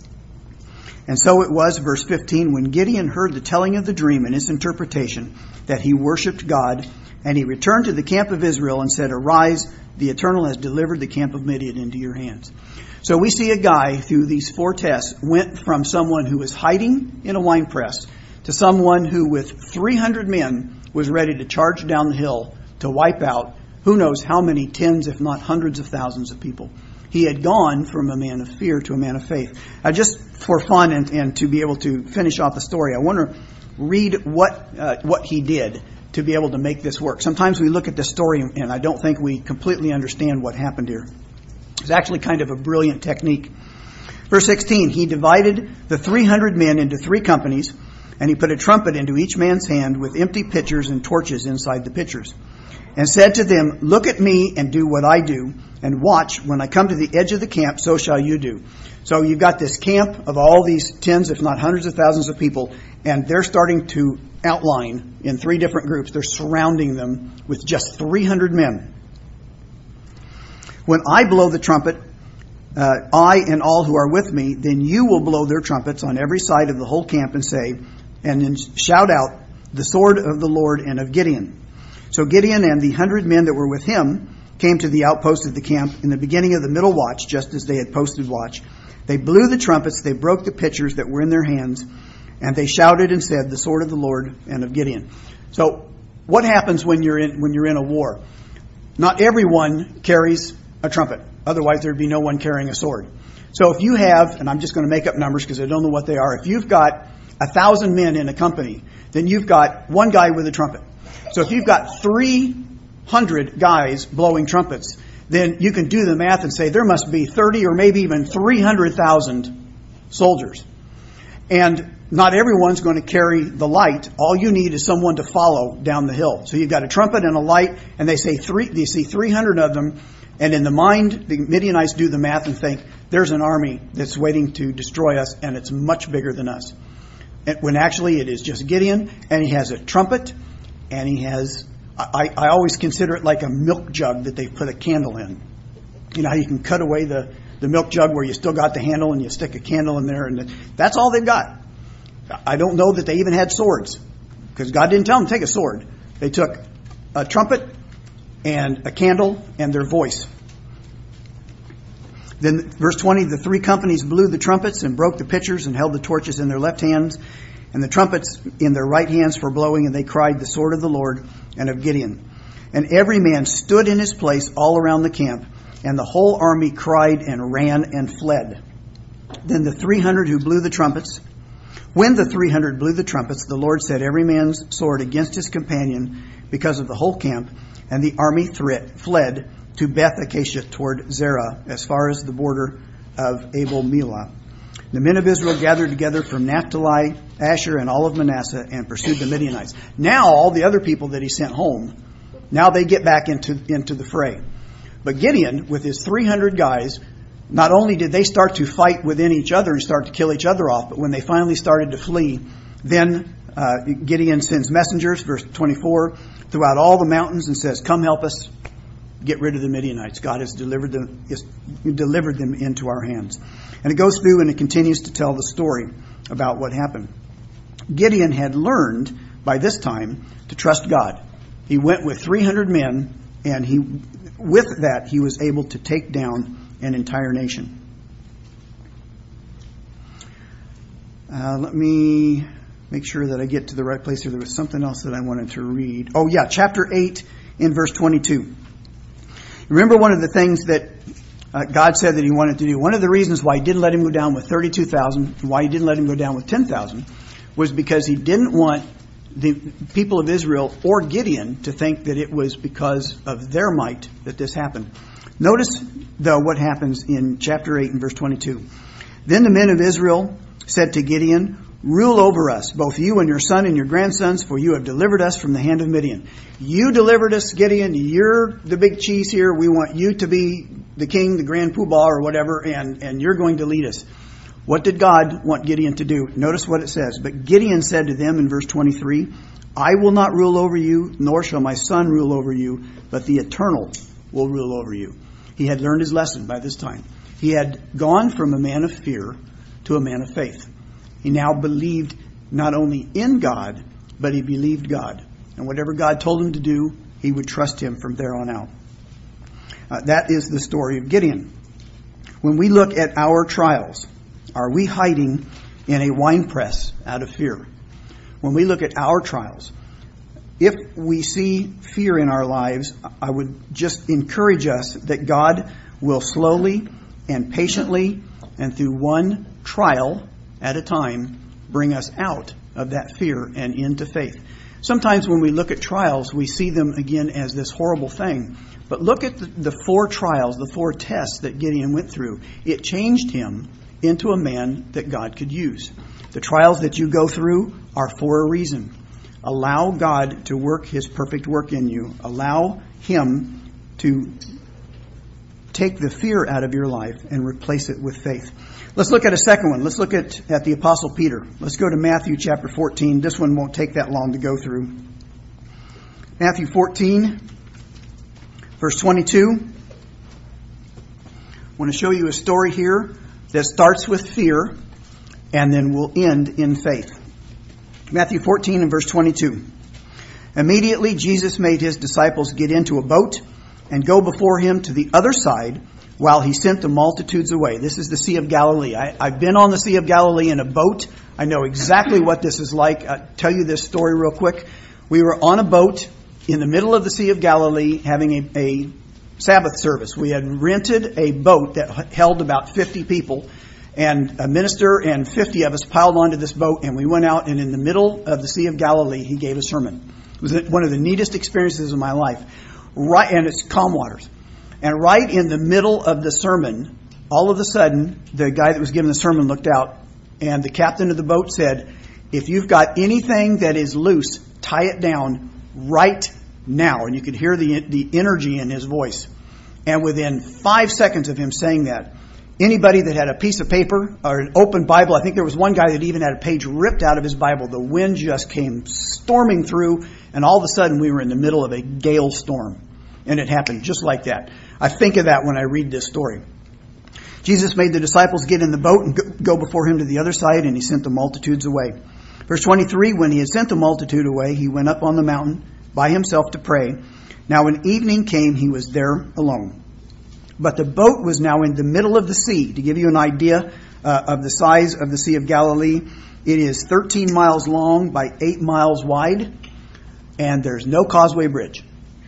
And so it was, verse fifteen, when Gideon heard the telling of the dream and its interpretation, that he worshipped God, and he returned to the camp of Israel and said, "Arise, the Eternal has delivered the camp of Midian into your hands." So we see a guy through these four tests went from someone who was hiding in a wine press to someone who with three hundred men was ready to charge down the hill to wipe out who knows how many tens, if not hundreds of thousands of people. He had gone from a man of fear to a man of faith. Uh, just for fun and, and to be able to finish off the story, I want to read what uh, what he did to be able to make this work. Sometimes we look at this story and I don't think we completely understand what happened here. It's actually kind of a brilliant technique. Verse sixteen, he divided the three hundred men into three companies, and he put a trumpet into each man's hand with empty pitchers and torches inside the pitchers, and said to them, "Look at me and do what I do, and watch, when I come to the edge of the camp, so shall you do." So you've got this camp of all these tens, if not hundreds of thousands of people, and they're starting to outline in three different groups. They're surrounding them with just three hundred men. "When I blow the trumpet, uh, I and all who are with me, then you will blow their trumpets on every side of the whole camp and say, and then shout out, 'The sword of the Lord and of Gideon.' So Gideon and the hundred men that were with him came to the outpost of the camp in the beginning of the middle watch, just as they had posted watch. They blew the trumpets, they broke the pitchers that were in their hands, and they shouted and said, 'The sword of the Lord and of Gideon.'" So what happens when you're in when you're in a war? Not everyone carries a trumpet. Otherwise there'd be no one carrying a sword. So if you have, and I'm just going to make up numbers because I don't know what they are, if you've got a thousand men in a company, then you've got one guy with a trumpet. So if you've got three hundred guys blowing trumpets, then you can do the math and say there must be thirty or maybe even three hundred thousand soldiers. And not everyone's going to carry the light. All you need is someone to follow down the hill. So you've got a trumpet and a light, and they say three, they see three hundred of them. And in the mind, the Midianites do the math and think, there's an army that's waiting to destroy us, and it's much bigger than us. And when actually it is just Gideon, and he has a trumpet, and he has, I, I always consider it like a milk jug that they put a candle in. You know how you can cut away the, the milk jug where you still got the handle and you stick a candle in there, and that's all they've got. I don't know that they even had swords, because God didn't tell them to take a sword. They took a trumpet and a candle and their voice. Then verse twenty, the three companies blew the trumpets and broke the pitchers and held the torches in their left hands and the trumpets in their right hands for blowing, and they cried, "The sword of the Lord and of Gideon." And every man stood in his place all around the camp, and the whole army cried and ran and fled. Then the three hundred who blew the trumpets, when the three hundred blew the trumpets, the Lord set every man's sword against his companion because of the whole camp, and the army threat, fled to Beth Acacia toward Zerah, as far as the border of Abel Meholah. The men of Israel gathered together from Naphtali, Asher, and all of Manasseh, and pursued the Midianites. Now all the other people that he sent home, now they get back into, into the fray. But Gideon, with his three hundred guys, not only did they start to fight within each other and start to kill each other off, but when they finally started to flee, then uh, Gideon sends messengers, verse twenty-four, throughout all the mountains and says, "Come help us get rid of the Midianites. God has delivered them, has delivered them into our hands." And it goes through and it continues to tell the story about what happened. Gideon had learned by this time to trust God. He went with three hundred men, and he, with that, he was able to take down an entire nation. Uh, let me make sure that I get to the right place here. There was something else that I wanted to read. Oh yeah, chapter eight in verse twenty-two. Remember one of the things that uh, God said that he wanted to do. One of the reasons why he didn't let him go down with thirty-two thousand, and why he didn't let him go down with ten thousand, was because he didn't want the people of Israel or Gideon to think that it was because of their might that this happened. Notice, though, what happens in chapter eight and verse twenty-two. Then the men of Israel said to Gideon, "Rule over us, both you and your son and your grandsons, for you have delivered us from the hand of Midian." You delivered us, Gideon. You're the big cheese here. We want you to be the king, the grand poobah or whatever, and, and you're going to lead us. What did God want Gideon to do? Notice what it says. But Gideon said to them in verse twenty-three, I will not rule over you, nor shall my son rule over you, but the Eternal will rule over you. He had learned his lesson by this time. He had gone from a man of fear to a man of faith. He now believed not only in God, but he believed God. And whatever God told him to do, he would trust him from there on out. Uh, that is the story of Gideon. When we look at our trials, are we hiding in a wine press out of fear? When we look at our trials, if we see fear in our lives, I would just encourage us that God will slowly and patiently and through one trial at a time bring us out of that fear and into faith. Sometimes when we look at trials, we see them again as this horrible thing. But look at the, the four trials, the four tests that Gideon went through. It changed him into a man that God could use. The trials that you go through are for a reason. Allow God to work his perfect work in you. Allow him to take the fear out of your life and replace it with faith. Let's look at a second one. Let's look at, at the Apostle Peter. Let's go to Matthew chapter fourteen. This one won't take that long to go through. Matthew fourteen, verse twenty-two. I want to show you a story here that starts with fear and then will end in faith. Matthew fourteen and verse twenty-two. Immediately Jesus made his disciples get into a boat and go before him to the other side while he sent the multitudes away. This is the Sea of Galilee. I, I've been on the Sea of Galilee in a boat. I know exactly what this is like. I'll tell you this story real quick. We were on a boat in the middle of the Sea of Galilee having a, a Sabbath service. We had rented a boat that held about fifty people, and a minister and fifty of us piled onto this boat, and we went out, and in the middle of the Sea of Galilee, he gave a sermon. It was one of the neatest experiences of my life. Right, and it's calm waters. And right in the middle of the sermon, all of a sudden, the guy that was giving the sermon looked out, and the captain of the boat said, "If you've got anything that is loose, tie it down right now." And you could hear the the energy in his voice. And within five seconds of him saying that, anybody that had a piece of paper or an open Bible, I think there was one guy that even had a page ripped out of his Bible. The wind just came storming through, and all of a sudden we were in the middle of a gale storm. And it happened just like that. I think of that when I read this story. Jesus made the disciples get in the boat and go before him to the other side, and he sent the multitudes away. Verse twenty-three, when he had sent the multitude away, he went up on the mountain by himself to pray. Now when evening came, he was there alone. But the boat was now in the middle of the sea. To give you an idea uh, of the size of the Sea of Galilee, it is thirteen miles long by eight miles wide, and there's no causeway bridge.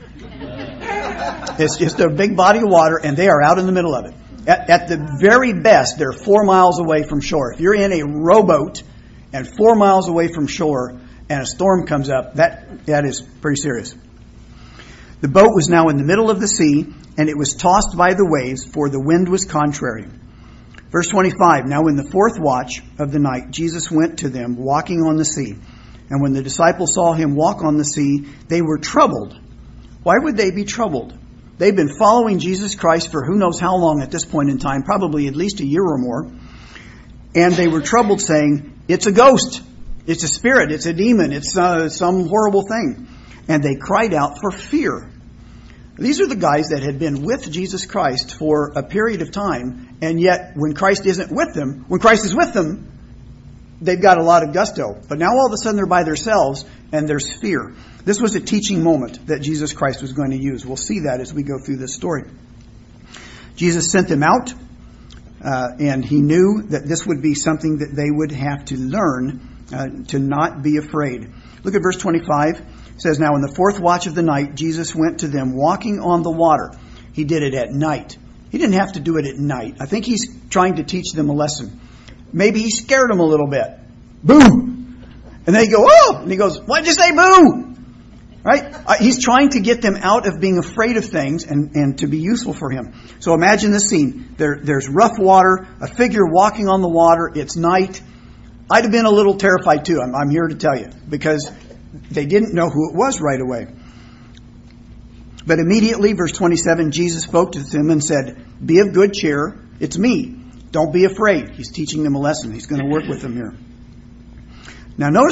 It's just a big body of water, and they are out in the middle of it. At, at the very best, they're four miles away from shore. If you're in a rowboat and four miles away from shore and a storm comes up, that that is pretty serious. The boat was now in the middle of the sea, and it was tossed by the waves, for the wind was contrary. Verse twenty-five, now in the fourth watch of the night, Jesus went to them, walking on the sea. And when the disciples saw him walk on the sea, they were troubled. Why would they be troubled? They've been following Jesus Christ for who knows how long at this point in time, probably at least a year or more. And they were troubled, saying, "It's a ghost. It's a spirit. It's a demon. It's uh, some horrible thing." And they cried out for fear. These are the guys that had been with Jesus Christ for a period of time, and yet when Christ isn't with them, when Christ is with them, they've got a lot of gusto. But now all of a sudden they're by themselves, and there's fear. This was a teaching moment that Jesus Christ was going to use. We'll see that as we go through this story. Jesus sent them out, uh, and he knew that this would be something that they would have to learn uh, to not be afraid. Look at verse twenty-five. It says, now in the fourth watch of the night, Jesus went to them walking on the water. He did it at night. He didn't have to do it at night. I think he's trying to teach them a lesson. Maybe he scared them a little bit. Boo! And they go, oh! And he goes, why'd you say boo? Right? Uh, he's trying to get them out of being afraid of things and, and to be useful for him. So imagine this scene. There, there's rough water, a figure walking on the water. It's night. I'd have been a little terrified too. I'm, I'm here to tell you, because they didn't know who it was right away. But immediately, verse twenty-seven, Jesus spoke to them and said, be of good cheer. It's me. Don't be afraid. He's teaching them a lesson. He's going to work with them here. Now notice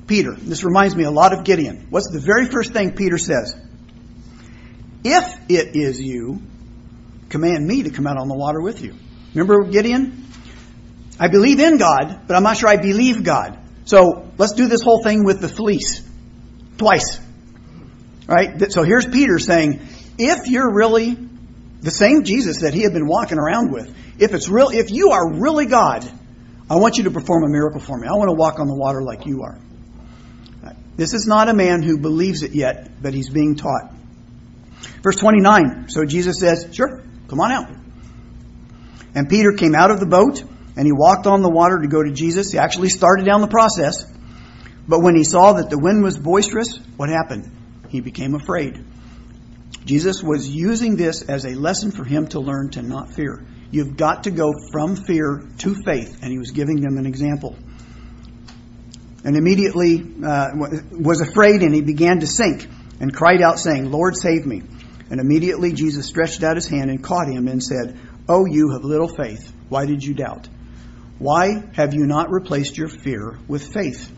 Peter. This reminds me a lot of Gideon. What's the very first thing Peter says? If it is you, command me to come out on the water with you. Remember Gideon? I believe in God, but I'm not sure I believe God. So let's do this whole thing with the fleece. Twice. All right? So here's Peter saying, if you're really the same Jesus that he had been walking around with, if it's real, if you are really God, I want you to perform a miracle for me. I want to walk on the water like you are. This is not a man who believes it yet, but he's being taught. Verse twenty-nine. So Jesus says, sure, come on out. And Peter came out of the boat and he walked on the water to go to Jesus. He actually started down the process. But when he saw that the wind was boisterous, what happened? He became afraid. Jesus was using this as a lesson for him to learn to not fear. You've got to go from fear to faith. And he was giving them an example. And immediately uh, was afraid, and he began to sink and cried out saying, Lord, save me. And immediately Jesus stretched out his hand and caught him and said, Oh, you of little faith, why did you doubt? Why have you not replaced your fear with faith?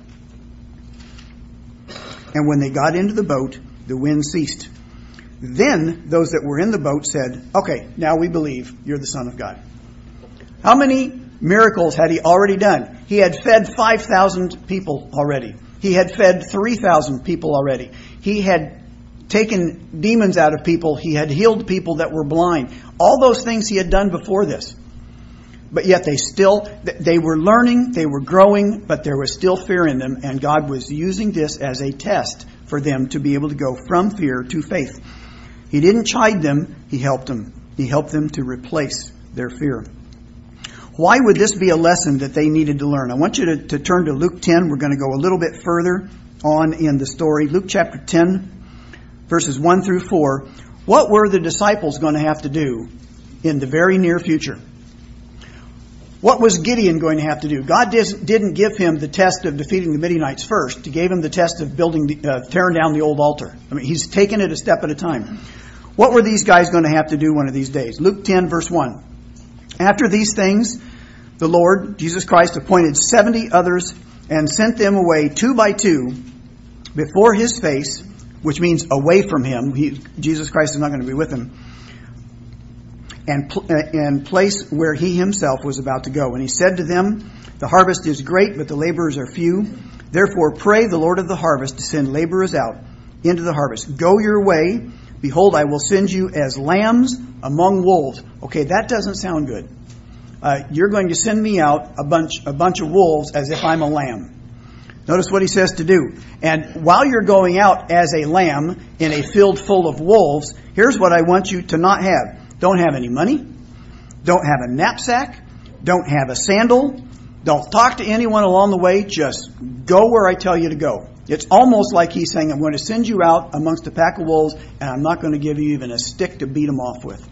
And when they got into the boat, the wind ceased. Then those that were in the boat said, okay, now we believe you're the Son of God. How many miracles had he already done? He had fed five thousand people already. He had fed three thousand people already. He had taken demons out of people. He had healed people that were blind. All those things he had done before this. But yet they still, they were learning, they were growing, but there was still fear in them. And God was using this as a test for them to be able to go from fear to faith. He didn't chide them, he helped them. He helped them to replace their fear. Why would this be a lesson that they needed to learn? I want you to, to turn to Luke ten. We're going to go a little bit further on in the story. Luke chapter ten, verses one through four. What were the disciples going to have to do in the very near future? What was Gideon going to have to do? God didn't give him the test of defeating the Midianites first. He gave him the test of building, the, uh, tearing down the old altar. I mean, he's taken it a step at a time. What were these guys going to have to do one of these days? Luke ten, verse one. After these things, the Lord, Jesus Christ, appointed seventy others and sent them away two by two before his face, which means away from him. He, Jesus Christ is not going to be with him. And, pl- and place where he himself was about to go. And he said to them, the harvest is great, but the laborers are few. Therefore pray the Lord of the harvest to send laborers out into the harvest. Go your way. Behold, I will send you as lambs among wolves. Okay, that doesn't sound good. Uh, you're going to send me out a bunch, a bunch of wolves as if I'm a lamb. Notice what he says to do. And while you're going out as a lamb in a field full of wolves, here's what I want you to not have. Don't have any money. Don't have a knapsack. Don't have a sandal. Don't talk to anyone along the way. Just go where I tell you to go. It's almost like he's saying, I'm going to send you out amongst a pack of wolves, and I'm not going to give you even a stick to beat them off with.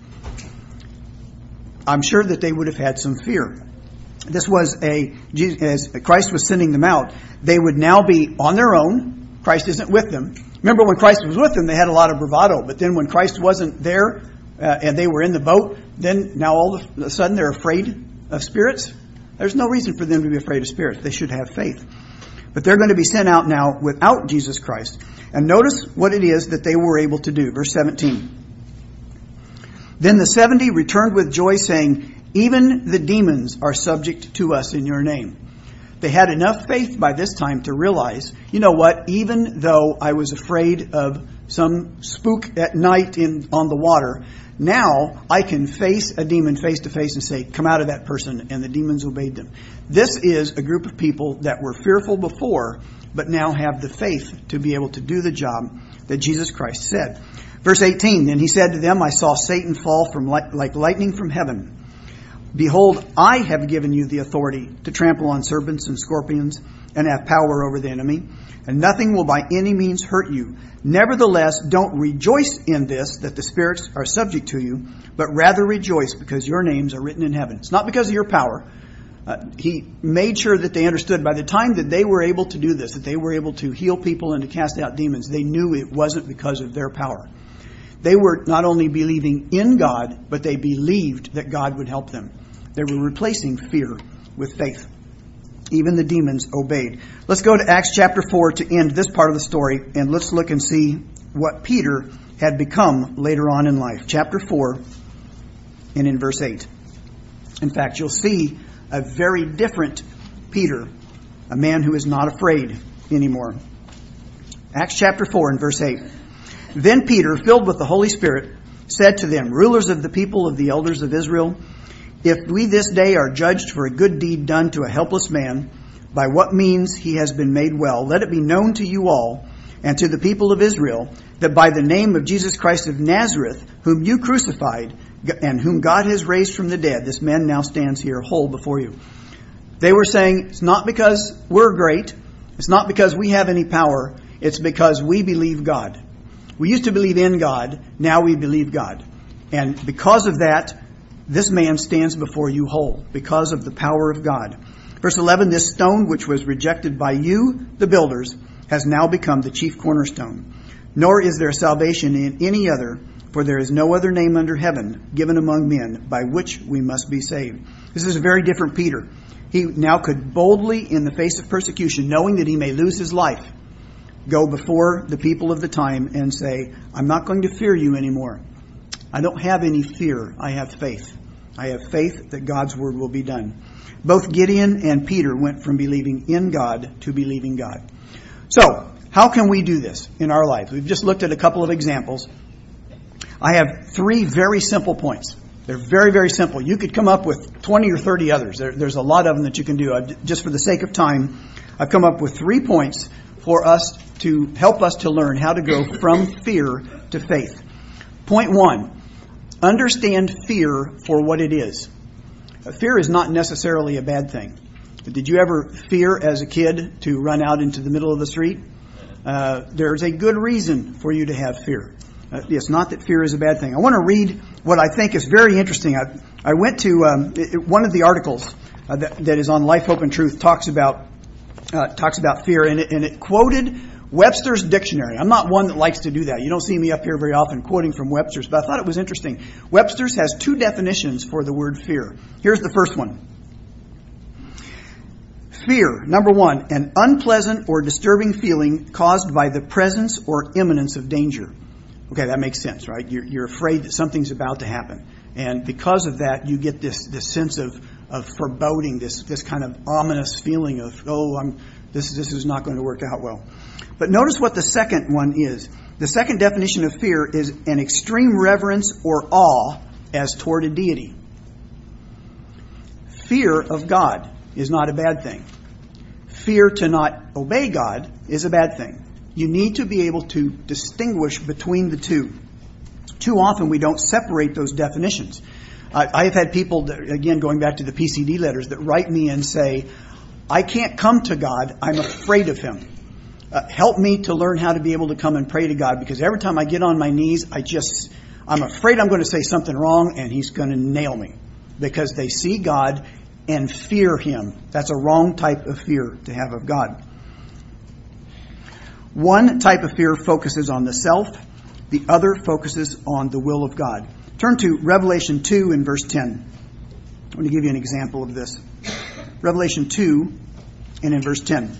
I'm sure that they would have had some fear. This was a, as Christ was sending them out, they would now be on their own. Christ isn't with them. Remember, when Christ was with them, they had a lot of bravado. But then when Christ wasn't there, Uh, and they were in the boat, then now all of a sudden they're afraid of spirits. There's no reason for them to be afraid of spirits. They should have faith. But they're going to be sent out now without Jesus Christ. And notice what it is that they were able to do. Verse seventeen. Then the seventy returned with joy, saying, even the demons are subject to us in your name. They had enough faith by this time to realize, you know what, even though I was afraid of some spook at night in on the water, now I can face a demon face to face and say, come out of that person, and the demons obeyed them. This is a group of people that were fearful before, but now have the faith to be able to do the job that Jesus Christ said. Verse eighteen, then he said to them, I saw Satan fall from li- like lightning from heaven. Behold, I have given you the authority to trample on serpents and scorpions and have power over the enemy, and nothing will by any means hurt you. Nevertheless, don't rejoice in this, that the spirits are subject to you, but rather rejoice because your names are written in heaven. It's not because of your power. Uh, he made sure that they understood by the time that they were able to do this, that they were able to heal people and to cast out demons, they knew it wasn't because of their power. They were not only believing in God, but they believed that God would help them. They were replacing fear with faith. Even the demons obeyed. Let's go to Acts chapter four to end this part of the story, and let's look and see what Peter had become later on in life. Chapter four, and in verse eight. In fact, you'll see a very different Peter, a man who is not afraid anymore. Acts chapter four and verse eight. Then Peter, filled with the Holy Spirit, said to them, rulers of the people, of the elders of Israel, if we this day are judged for a good deed done to a helpless man, by what means he has been made well, let it be known to you all and to the people of Israel that by the name of Jesus Christ of Nazareth, whom you crucified and whom God has raised from the dead, this man now stands here whole before you. They were saying, it's not because we're great, it's not because we have any power, it's because we believe God. We used to believe in God, now we believe God. And because of that, this man stands before you whole, because of the power of God. Verse eleven, this stone which was rejected by you, the builders, has now become the chief cornerstone. Nor is there salvation in any other, for there is no other name under heaven given among men by which we must be saved. This is a very different Peter. He now could boldly, in the face of persecution, knowing that he may lose his life, go before the people of the time and say, I'm not going to fear you anymore. I don't have any fear. I have faith. I have faith that God's word will be done. Both Gideon and Peter went from believing in God to believing God. So, how can we do this in our lives? We've just looked at a couple of examples. I have three very simple points. They're very, very simple. You could come up with twenty or thirty others. There, there's a lot of them that you can do. I, just for the sake of time, I've come up with three points for us to help us to learn how to go from fear to faith. Point one. Understand fear for what it is. Fear is not necessarily a bad thing. Did you ever fear as a kid to run out into the middle of the street? Uh, there's a good reason for you to have fear. Uh, it's not that fear is a bad thing. I want to read what I think is very interesting. I, I went to um, it, one of the articles uh, that, that is on Life, Hope, and Truth talks about uh, talks about fear, and it, and it quoted Webster's dictionary. I'm not one that likes to do that. You don't see me up here very often quoting from Webster's, but I thought it was interesting. Webster's has two definitions for the word fear. Here's the first one. Fear, number one, an unpleasant or disturbing feeling caused by the presence or imminence of danger. Okay, that makes sense, right? You're, you're afraid that something's about to happen. And because of that, you get this, this sense of, of foreboding, this, this kind of ominous feeling of, oh, I'm, this, this is not going to work out well. But notice what the second one is. The second definition of fear is an extreme reverence or awe as toward a deity. Fear of God is not a bad thing. Fear to not obey God is a bad thing. You need to be able to distinguish between the two. Too often we don't separate those definitions. I, I have had people, that, again, going back to the P C D letters, that write me and say, I can't come to God, I'm afraid of Him. Uh, help me to learn how to be able to come and pray to God, because every time I get on my knees, I just, I'm afraid I'm going to say something wrong and He's going to nail me, because they see God and fear Him. That's a wrong type of fear to have of God. One type of fear focuses on the self. The other focuses on the will of God. Turn to Revelation two and verse ten. I'm going to give you an example of this. Revelation two and in verse ten.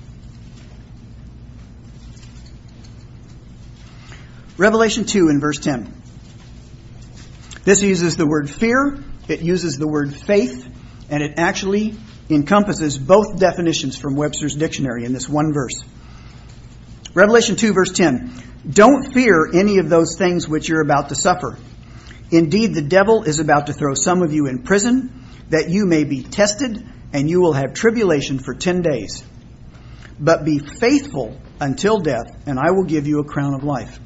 Revelation two and verse ten. This uses the word fear, it uses the word faith, and it actually encompasses both definitions from Webster's dictionary in this one verse. Revelation two verse ten. Don't fear any of those things which you're about to suffer. Indeed, the devil is about to throw some of you in prison, that you may be tested, and you will have tribulation for ten days. But be faithful until death, and I will give you a crown of life.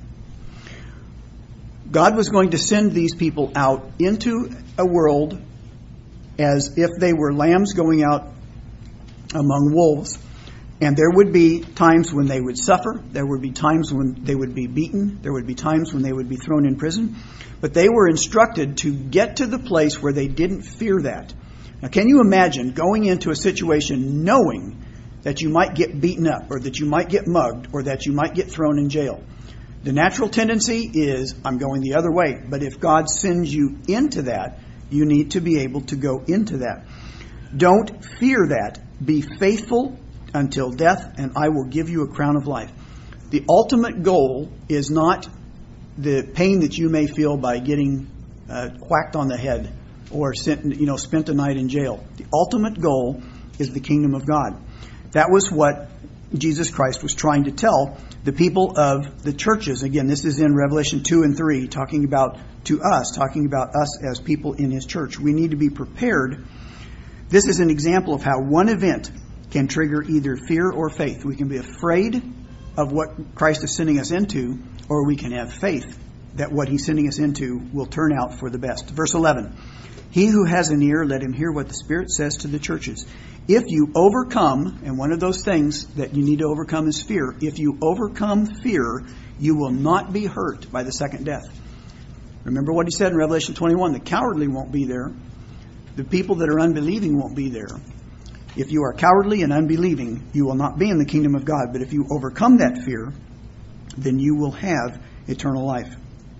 God was going to send these people out into a world as if they were lambs going out among wolves. And there would be times when they would suffer. There would be times when they would be beaten. There would be times when they would be thrown in prison. But they were instructed to get to the place where they didn't fear that. Now, can you imagine going into a situation knowing that you might get beaten up, or that you might get mugged, or that you might get thrown in jail? The natural tendency is, I'm going the other way. But if God sends you into that, you need to be able to go into that. Don't fear that. Be faithful until death, and I will give you a crown of life. The ultimate goal is not the pain that you may feel by getting uh, whacked on the head or sent, you know, spent a night in jail. The ultimate goal is the kingdom of God. That was what Jesus Christ was trying to tell the people of the churches. Again, this is in Revelation two and three, talking about to us, talking about us as people in His church. We need to be prepared. This is an example of how one event can trigger either fear or faith. We can be afraid of what Christ is sending us into, or we can have faith that what He's sending us into will turn out for the best. Verse eleven, he who has an ear, let him hear what the Spirit says to the churches. If you overcome, and one of those things that you need to overcome is fear. If you overcome fear, you will not be hurt by the second death. Remember what He said in Revelation twenty-one, the cowardly won't be there. The people that are unbelieving won't be there. If you are cowardly and unbelieving, you will not be in the kingdom of God. But if you overcome that fear, then you will have eternal life.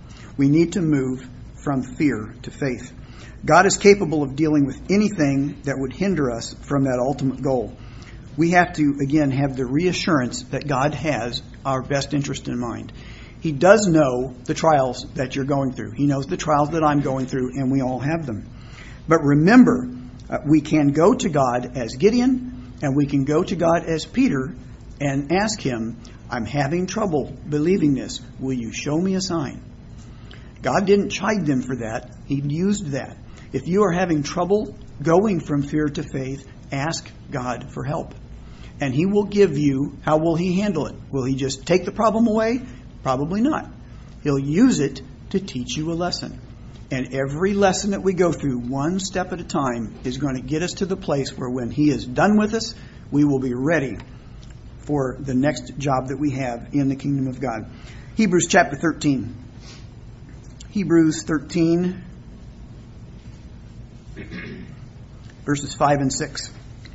We need to move from fear to faith. God is capable of dealing with anything that would hinder us from that ultimate goal. We have to, again, have the reassurance that God has our best interest in mind. He does know the trials that you're going through. He knows the trials that I'm going through, and we all have them. But remember, uh, we can go to God as Gideon, and we can go to God as Peter and ask Him, I'm having trouble believing this. Will you show me a sign? God didn't chide them for that. He used that. If you are having trouble going from fear to faith, ask God for help. And He will give you, how will He handle it? Will He just take the problem away? Probably not. He'll use it to teach you a lesson. And every lesson that we go through, one step at a time, is going to get us to the place where when He is done with us, we will be ready for the next job that we have in the kingdom of God. Hebrews chapter thirteen. Hebrews thirteen, verses five and six.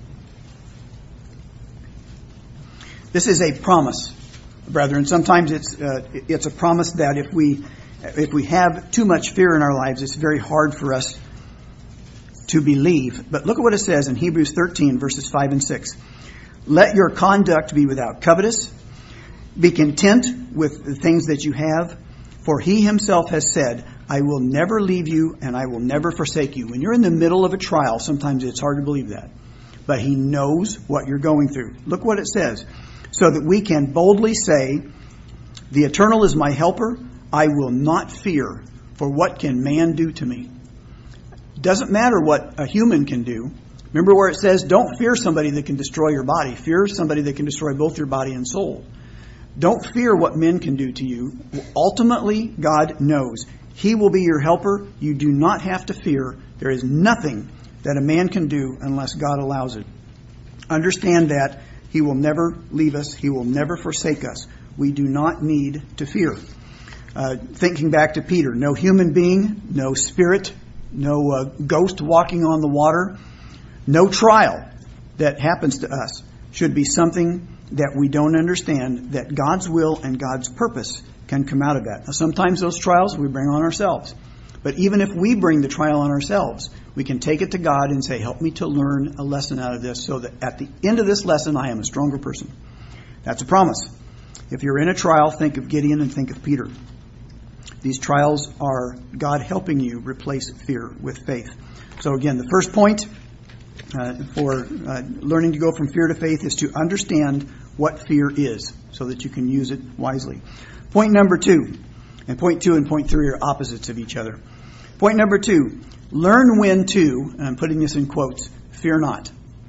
This is a promise, brethren. Sometimes it's uh, it's a promise that if we if we have too much fear in our lives, it's very hard for us to believe. But look at what it says in Hebrews thirteen, verses five and six. Let your conduct be without covetous. Be content with the things that you have. For He Himself has said, I will never leave you and I will never forsake you. When you're in the middle of a trial, sometimes it's hard to believe that. But He knows what you're going through. Look what it says. So that we can boldly say, the Eternal is my helper. I will not fear, for what can man do to me? Doesn't matter what a human can do. Remember where it says, don't fear somebody that can destroy your body. Fear somebody that can destroy both your body and soul. Don't fear what men can do to you. Ultimately, God knows. He will be your helper. You do not have to fear. There is nothing that a man can do unless God allows it. Understand that He will never leave us. He will never forsake us. We do not need to fear. Uh, thinking back to Peter, no human being, no spirit, no uh, ghost walking on the water, no trial that happens to us should be something that we don't understand, that God's will and God's purpose can come out of that. Now, sometimes those trials we bring on ourselves. But even if we bring the trial on ourselves, we can take it to God and say, help me to learn a lesson out of this so that at the end of this lesson, I am a stronger person. That's a promise. If you're in a trial, think of Gideon and think of Peter. These trials are God helping you replace fear with faith. So again, the first point uh, for uh, learning to go from fear to faith is to understand what fear is so that you can use it wisely. Point number two, and point two and point three are opposites of each other. Point number two, learn when to, and I'm putting this in quotes, fear not.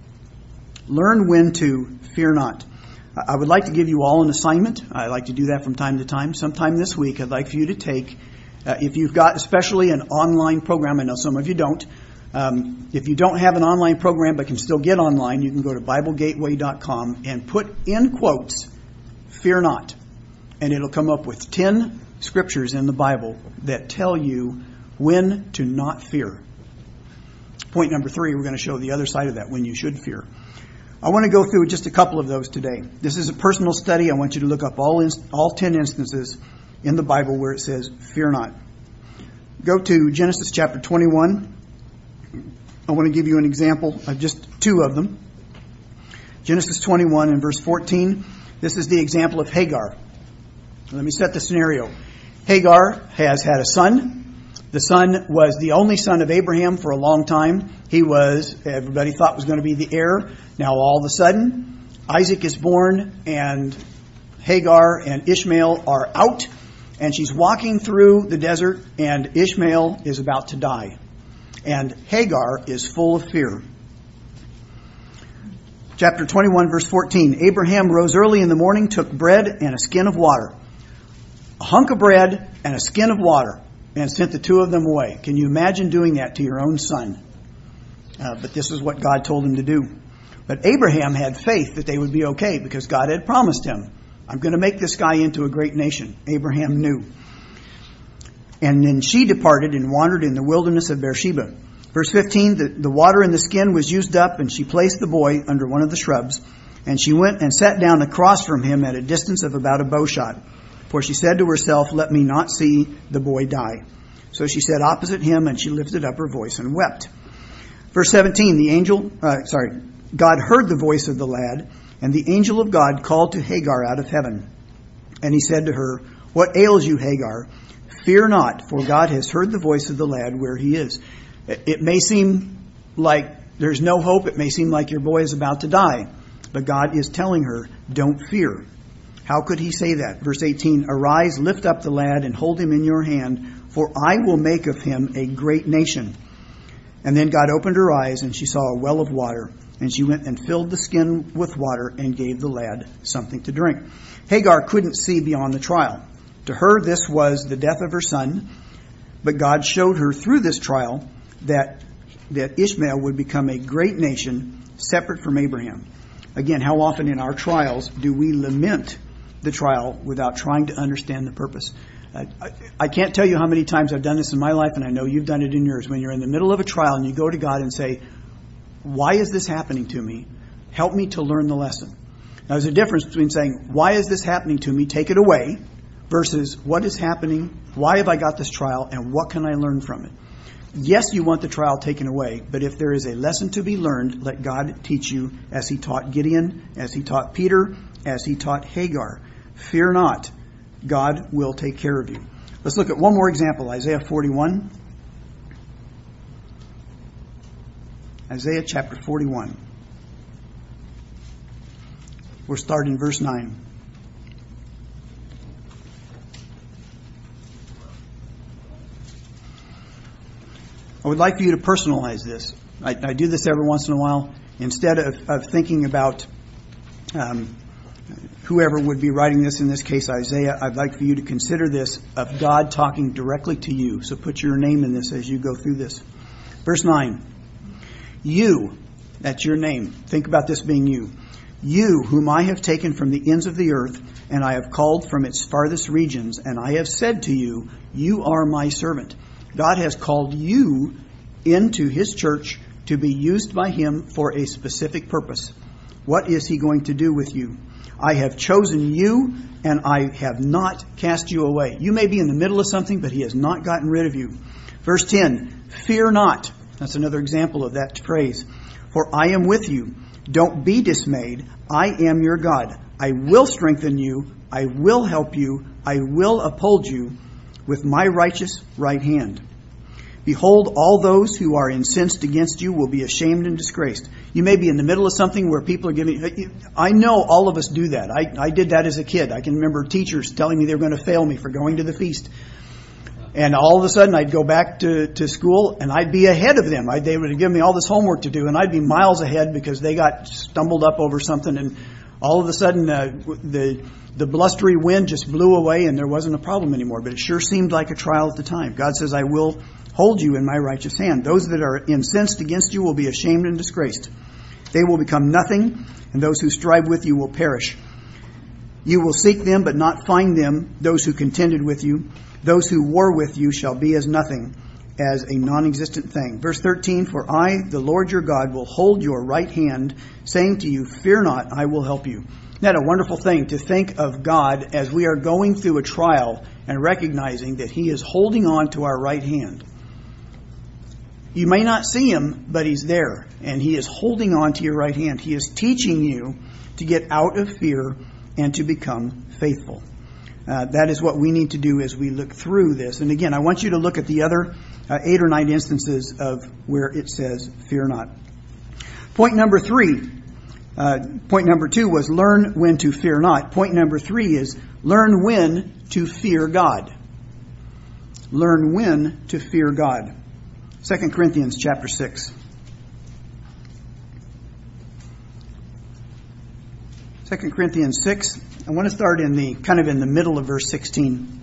Learn when to fear not. I would like to give you all an assignment. I like to do that from time to time. Sometime this week, I'd like for you to take, uh, if you've got especially an online program, I know some of you don't. Um, if you don't have an online program but can still get online, you can go to Bible Gateway dot com and put in quotes, fear not. And it'll come up with ten scriptures in the Bible that tell you when to not fear. Point number three, we're going to show the other side of that, when you should fear. I want to go through just a couple of those today. This is a personal study. I want you to look up all inst- all ten instances in the Bible where it says, fear not. Go to Genesis chapter twenty-one. I want to give you an example of just two of them. Genesis twenty-one and verse fourteen. This is the example of Hagar. Let me set the scenario. Hagar has had a son. The son was the only son of Abraham for a long time. He was, everybody thought was going to be the heir. Now all of a sudden, Isaac is born and Hagar and Ishmael are out. And she's walking through the desert and Ishmael is about to die. And Hagar is full of fear. Chapter twenty-one, verse fourteen. Abraham rose early in the morning, took bread and a skin of water. A hunk of bread and a skin of water, and sent the two of them away. Can you imagine doing that to your own son? Uh, but this is what God told him to do. But Abraham had faith that they would be okay because God had promised him, I'm going to make this guy into a great nation. Abraham knew. And then she departed and wandered in the wilderness of Beersheba. Verse fifteen, the, the water in the skin was used up, and she placed the boy under one of the shrubs. And she went and sat down across from him at a distance of about a bow shot. For she said to herself, let me not see the boy die. So she sat opposite him, and she lifted up her voice and wept. Verse seventeen, the angel, uh, sorry, God heard the voice of the lad, and the angel of God called to Hagar out of heaven. And he said to her, what ails you, Hagar? Fear not, for God has heard the voice of the lad where he is. It may seem like there's no hope. It may seem like your boy is about to die. But God is telling her, don't fear. How could he say that? Verse eighteen, arise, lift up the lad, and hold him in your hand, for I will make of him a great nation. And then God opened her eyes, and she saw a well of water. And she went and filled the skin with water and gave the lad something to drink. Hagar couldn't see beyond the trial. To her, this was the death of her son. But God showed her through this trial that, that Ishmael would become a great nation separate from Abraham. Again, how often in our trials do we lament the trial without trying to understand the purpose? Uh, I, I can't tell you how many times I've done this in my life, and I know you've done it in yours. When you're in the middle of a trial and you go to God and say, why is this happening to me? Help me to learn the lesson. Now, there's a difference between saying, why is this happening to me? Take it away. Versus, what is happening? Why have I got this trial? And what can I learn from it? Yes, you want the trial taken away, but if there is a lesson to be learned, let God teach you as he taught Gideon, as he taught Peter, as he taught Hagar. Fear not. God will take care of you. Let's look at one more example, Isaiah forty-one. Isaiah chapter forty-one. We'll start in verse nine. I would like for you to personalize this. I, I do this every once in a while. Instead of, of thinking about um, whoever would be writing this, in this case Isaiah, I'd like for you to consider this of God talking directly to you. So put your name in this as you go through this. Verse nine. You, that's your name. Think about this being you. You, whom I have taken from the ends of the earth, and I have called from its farthest regions, and I have said to you, you are my servant. God has called you into his church to be used by him for a specific purpose. What is he going to do with you? I have chosen you, and I have not cast you away. You may be in the middle of something, but he has not gotten rid of you. Verse ten, fear not. That's another example of that phrase. For I am with you. Don't be dismayed. I am your God. I will strengthen you. I will help you. I will uphold you with my righteous right hand. Behold, all those who are incensed against you will be ashamed and disgraced. You may be in the middle of something where people are giving... I know all of us do that. I, I did that as a kid. I can remember teachers telling me they were going to fail me for going to the feast. And all of a sudden I'd go back to, to school and I'd be ahead of them. I'd, they would give me all this homework to do and I'd be miles ahead because they got stumbled up over something, and all of a sudden uh, the... The blustery wind just blew away and there wasn't a problem anymore. But it sure seemed like a trial at the time. God says, I will hold you in my righteous hand. Those that are incensed against you will be ashamed and disgraced. They will become nothing, and those who strive with you will perish. You will seek them, but not find them, those who contended with you. Those who war with you shall be as nothing, as a non-existent thing. Verse thirteen, for I, the Lord your God, will hold your right hand, saying to you, fear not, I will help you. Isn't that a wonderful thing to think of God as we are going through a trial and recognizing that he is holding on to our right hand? You may not see him, but he's there, and he is holding on to your right hand. He is teaching you to get out of fear and to become faithful. Uh, that is what we need to do as we look through this. And again, I want you to look at the other uh, eight or nine instances of where it says, fear not. Point number three. Uh, point number two was learn when to fear not. Point number three is learn when to fear God. Learn when to fear God. Second Corinthians chapter six. Second Corinthians six. I want to start in the kind of in the middle of verse sixteen.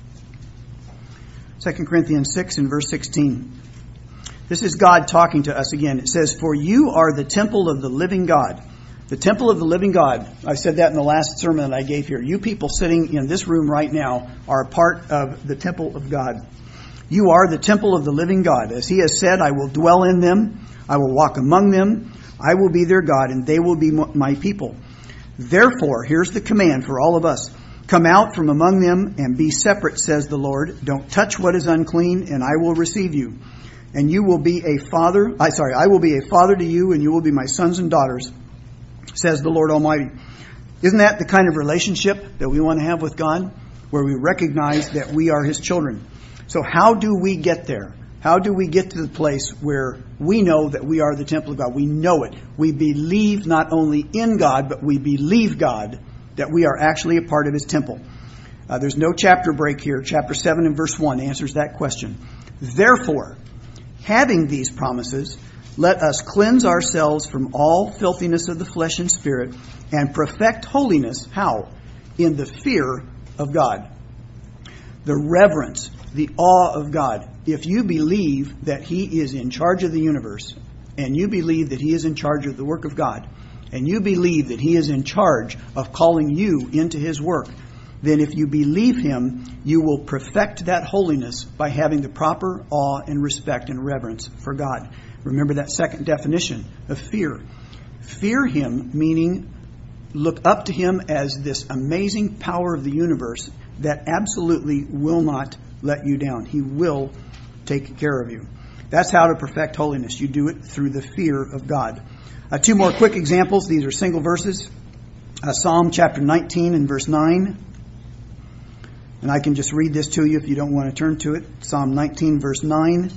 Second Corinthians six and verse sixteen. This is God talking to us again. It says, "For you are the temple of the living God." The temple of the living God. I said that in the last sermon that I gave here. You people sitting in this room right now are a part of the temple of God. You are the temple of the living God. As he has said, I will dwell in them. I will walk among them. I will be their God, and they will be my people. Therefore, here's the command for all of us. Come out from among them and be separate, says the Lord. Don't touch what is unclean, and I will receive you. And you will be a father. I sorry, I will be a father to you, and you will be my sons and daughters, says the Lord Almighty. Isn't that the kind of relationship that we want to have with God, where we recognize that we are his children? So how do we get there? How do we get to the place where we know that we are the temple of God? We know it. We believe not only in God, but we believe God, that we are actually a part of his temple. Uh, there's no chapter break here. Chapter seven and verse one answers that question. Therefore, having these promises, let us cleanse ourselves from all filthiness of the flesh and spirit and perfect holiness. How? In the fear of God. The reverence, the awe of God. If you believe that he is in charge of the universe, and you believe that he is in charge of the work of God, and you believe that he is in charge of calling you into his work, then if you believe him, you will perfect that holiness by having the proper awe and respect and reverence for God. Remember that second definition of fear. Fear him, meaning look up to him as this amazing power of the universe that absolutely will not let you down. He will take care of you. That's how to perfect holiness. You do it through the fear of God. Uh, two more quick examples. These are single verses. Uh, Psalm chapter nineteen and verse nine. And I can just read this to you if you don't want to turn to it. Psalm nineteen verse nine.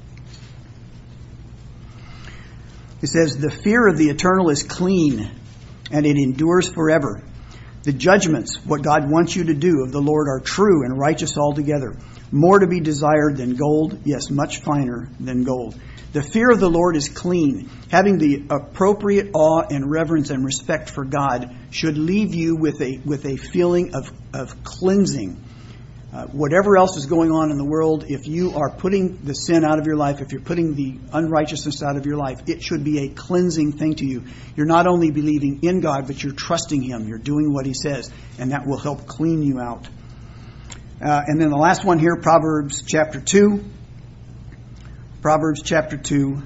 It says, "The fear of the eternal is clean, and it endures forever. The judgments, what God wants you to do of the Lord, are true and righteous altogether. More to be desired than gold, yes, much finer than gold." The fear of the Lord is clean. Having the appropriate awe and reverence and respect for God should leave you with a with a feeling of, of cleansing. Uh, whatever else is going on in the world, if you are putting the sin out of your life, if you're putting the unrighteousness out of your life, it should be a cleansing thing to you. You're not only believing in God, but you're trusting him. You're doing what he says, and that will help clean you out. Uh, and then the last one here, Proverbs chapter two. Proverbs chapter two.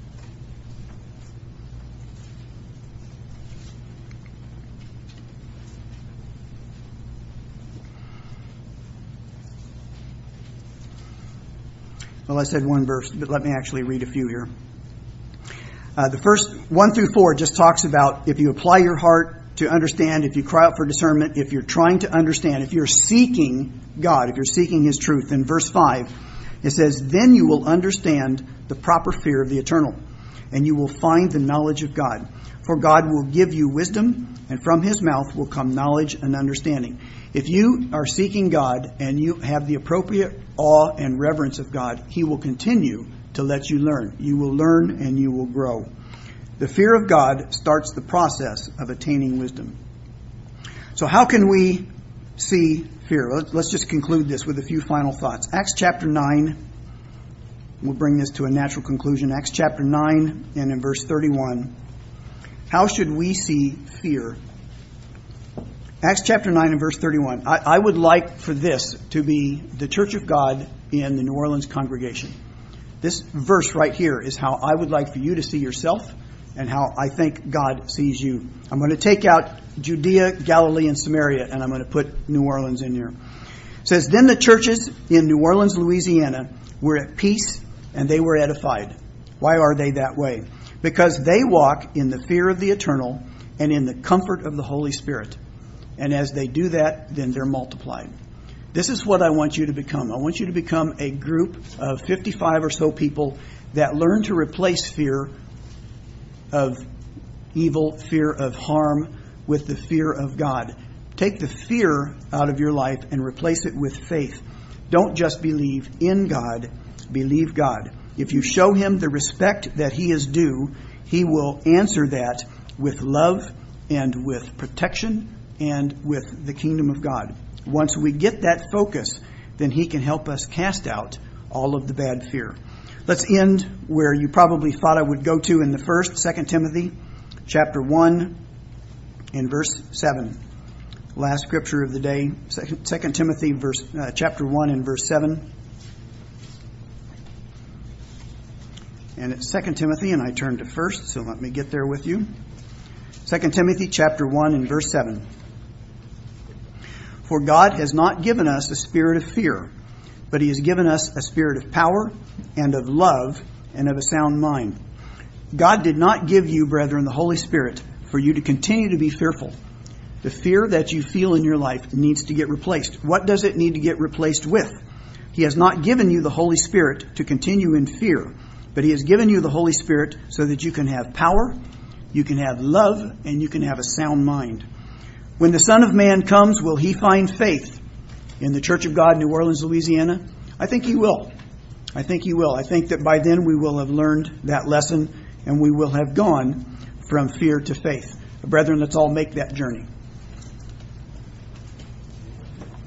Well, I said one verse, but let me actually read a few here. Uh, the first one through four just talks about if you apply your heart to understand, if you cry out for discernment, if you're trying to understand, if you're seeking God, if you're seeking his truth. In verse five, it says, "Then you will understand the proper fear of the eternal, and you will find the knowledge of God. For God will give you wisdom, and from his mouth will come knowledge and understanding." If you are seeking God and you have the appropriate awe and reverence of God, he will continue to let you learn. You will learn and you will grow. The fear of God starts the process of attaining wisdom. So how can we see fear? Let's just conclude this with a few final thoughts. Acts chapter nine. We'll bring this to a natural conclusion. Acts chapter nine and in verse thirty-one. How should we see fear? Acts chapter nine and verse thirty-one. I, I would like for this to be the Church of God in the New Orleans congregation. This verse right here is how I would like for you to see yourself and how I think God sees you. I'm going to take out Judea, Galilee, and Samaria, and I'm going to put New Orleans in here. It says, "Then the churches in New Orleans, Louisiana were at peace and they were edified." Why are they that way? Because they walk in the fear of the eternal and in the comfort of the Holy Spirit. And as they do that, then they're multiplied. This is what I want you to become. I want you to become a group of fifty-five or so people that learn to replace fear of evil, fear of harm, with the fear of God. Take the fear out of your life and replace it with faith. Don't just believe in God, believe God. If you show Him the respect that He is due, He will answer that with love and with protection and with the kingdom of God. Once we get that focus, then He can help us cast out all of the bad fear. Let's end where you probably thought I would go to in the first, Second Timothy chapter one and verse seven. Last scripture of the day, Second Timothy verse, uh, chapter one and verse seven. And it's Second Timothy, and I turned to first, so let me get there with you. Second Timothy chapter one and verse seven. For God has not given us a spirit of fear, but He has given us a spirit of power and of love and of a sound mind. God did not give you, brethren, the Holy Spirit for you to continue to be fearful. The fear that you feel in your life needs to get replaced. What does it need to get replaced with? He has not given you the Holy Spirit to continue in fear, but He has given you the Holy Spirit so that you can have power, you can have love, and you can have a sound mind. When the Son of Man comes, will He find faith in the Church of God, New Orleans, Louisiana? I think He will. I think He will. I think that by then we will have learned that lesson and we will have gone from fear to faith. Brethren, let's all make that journey.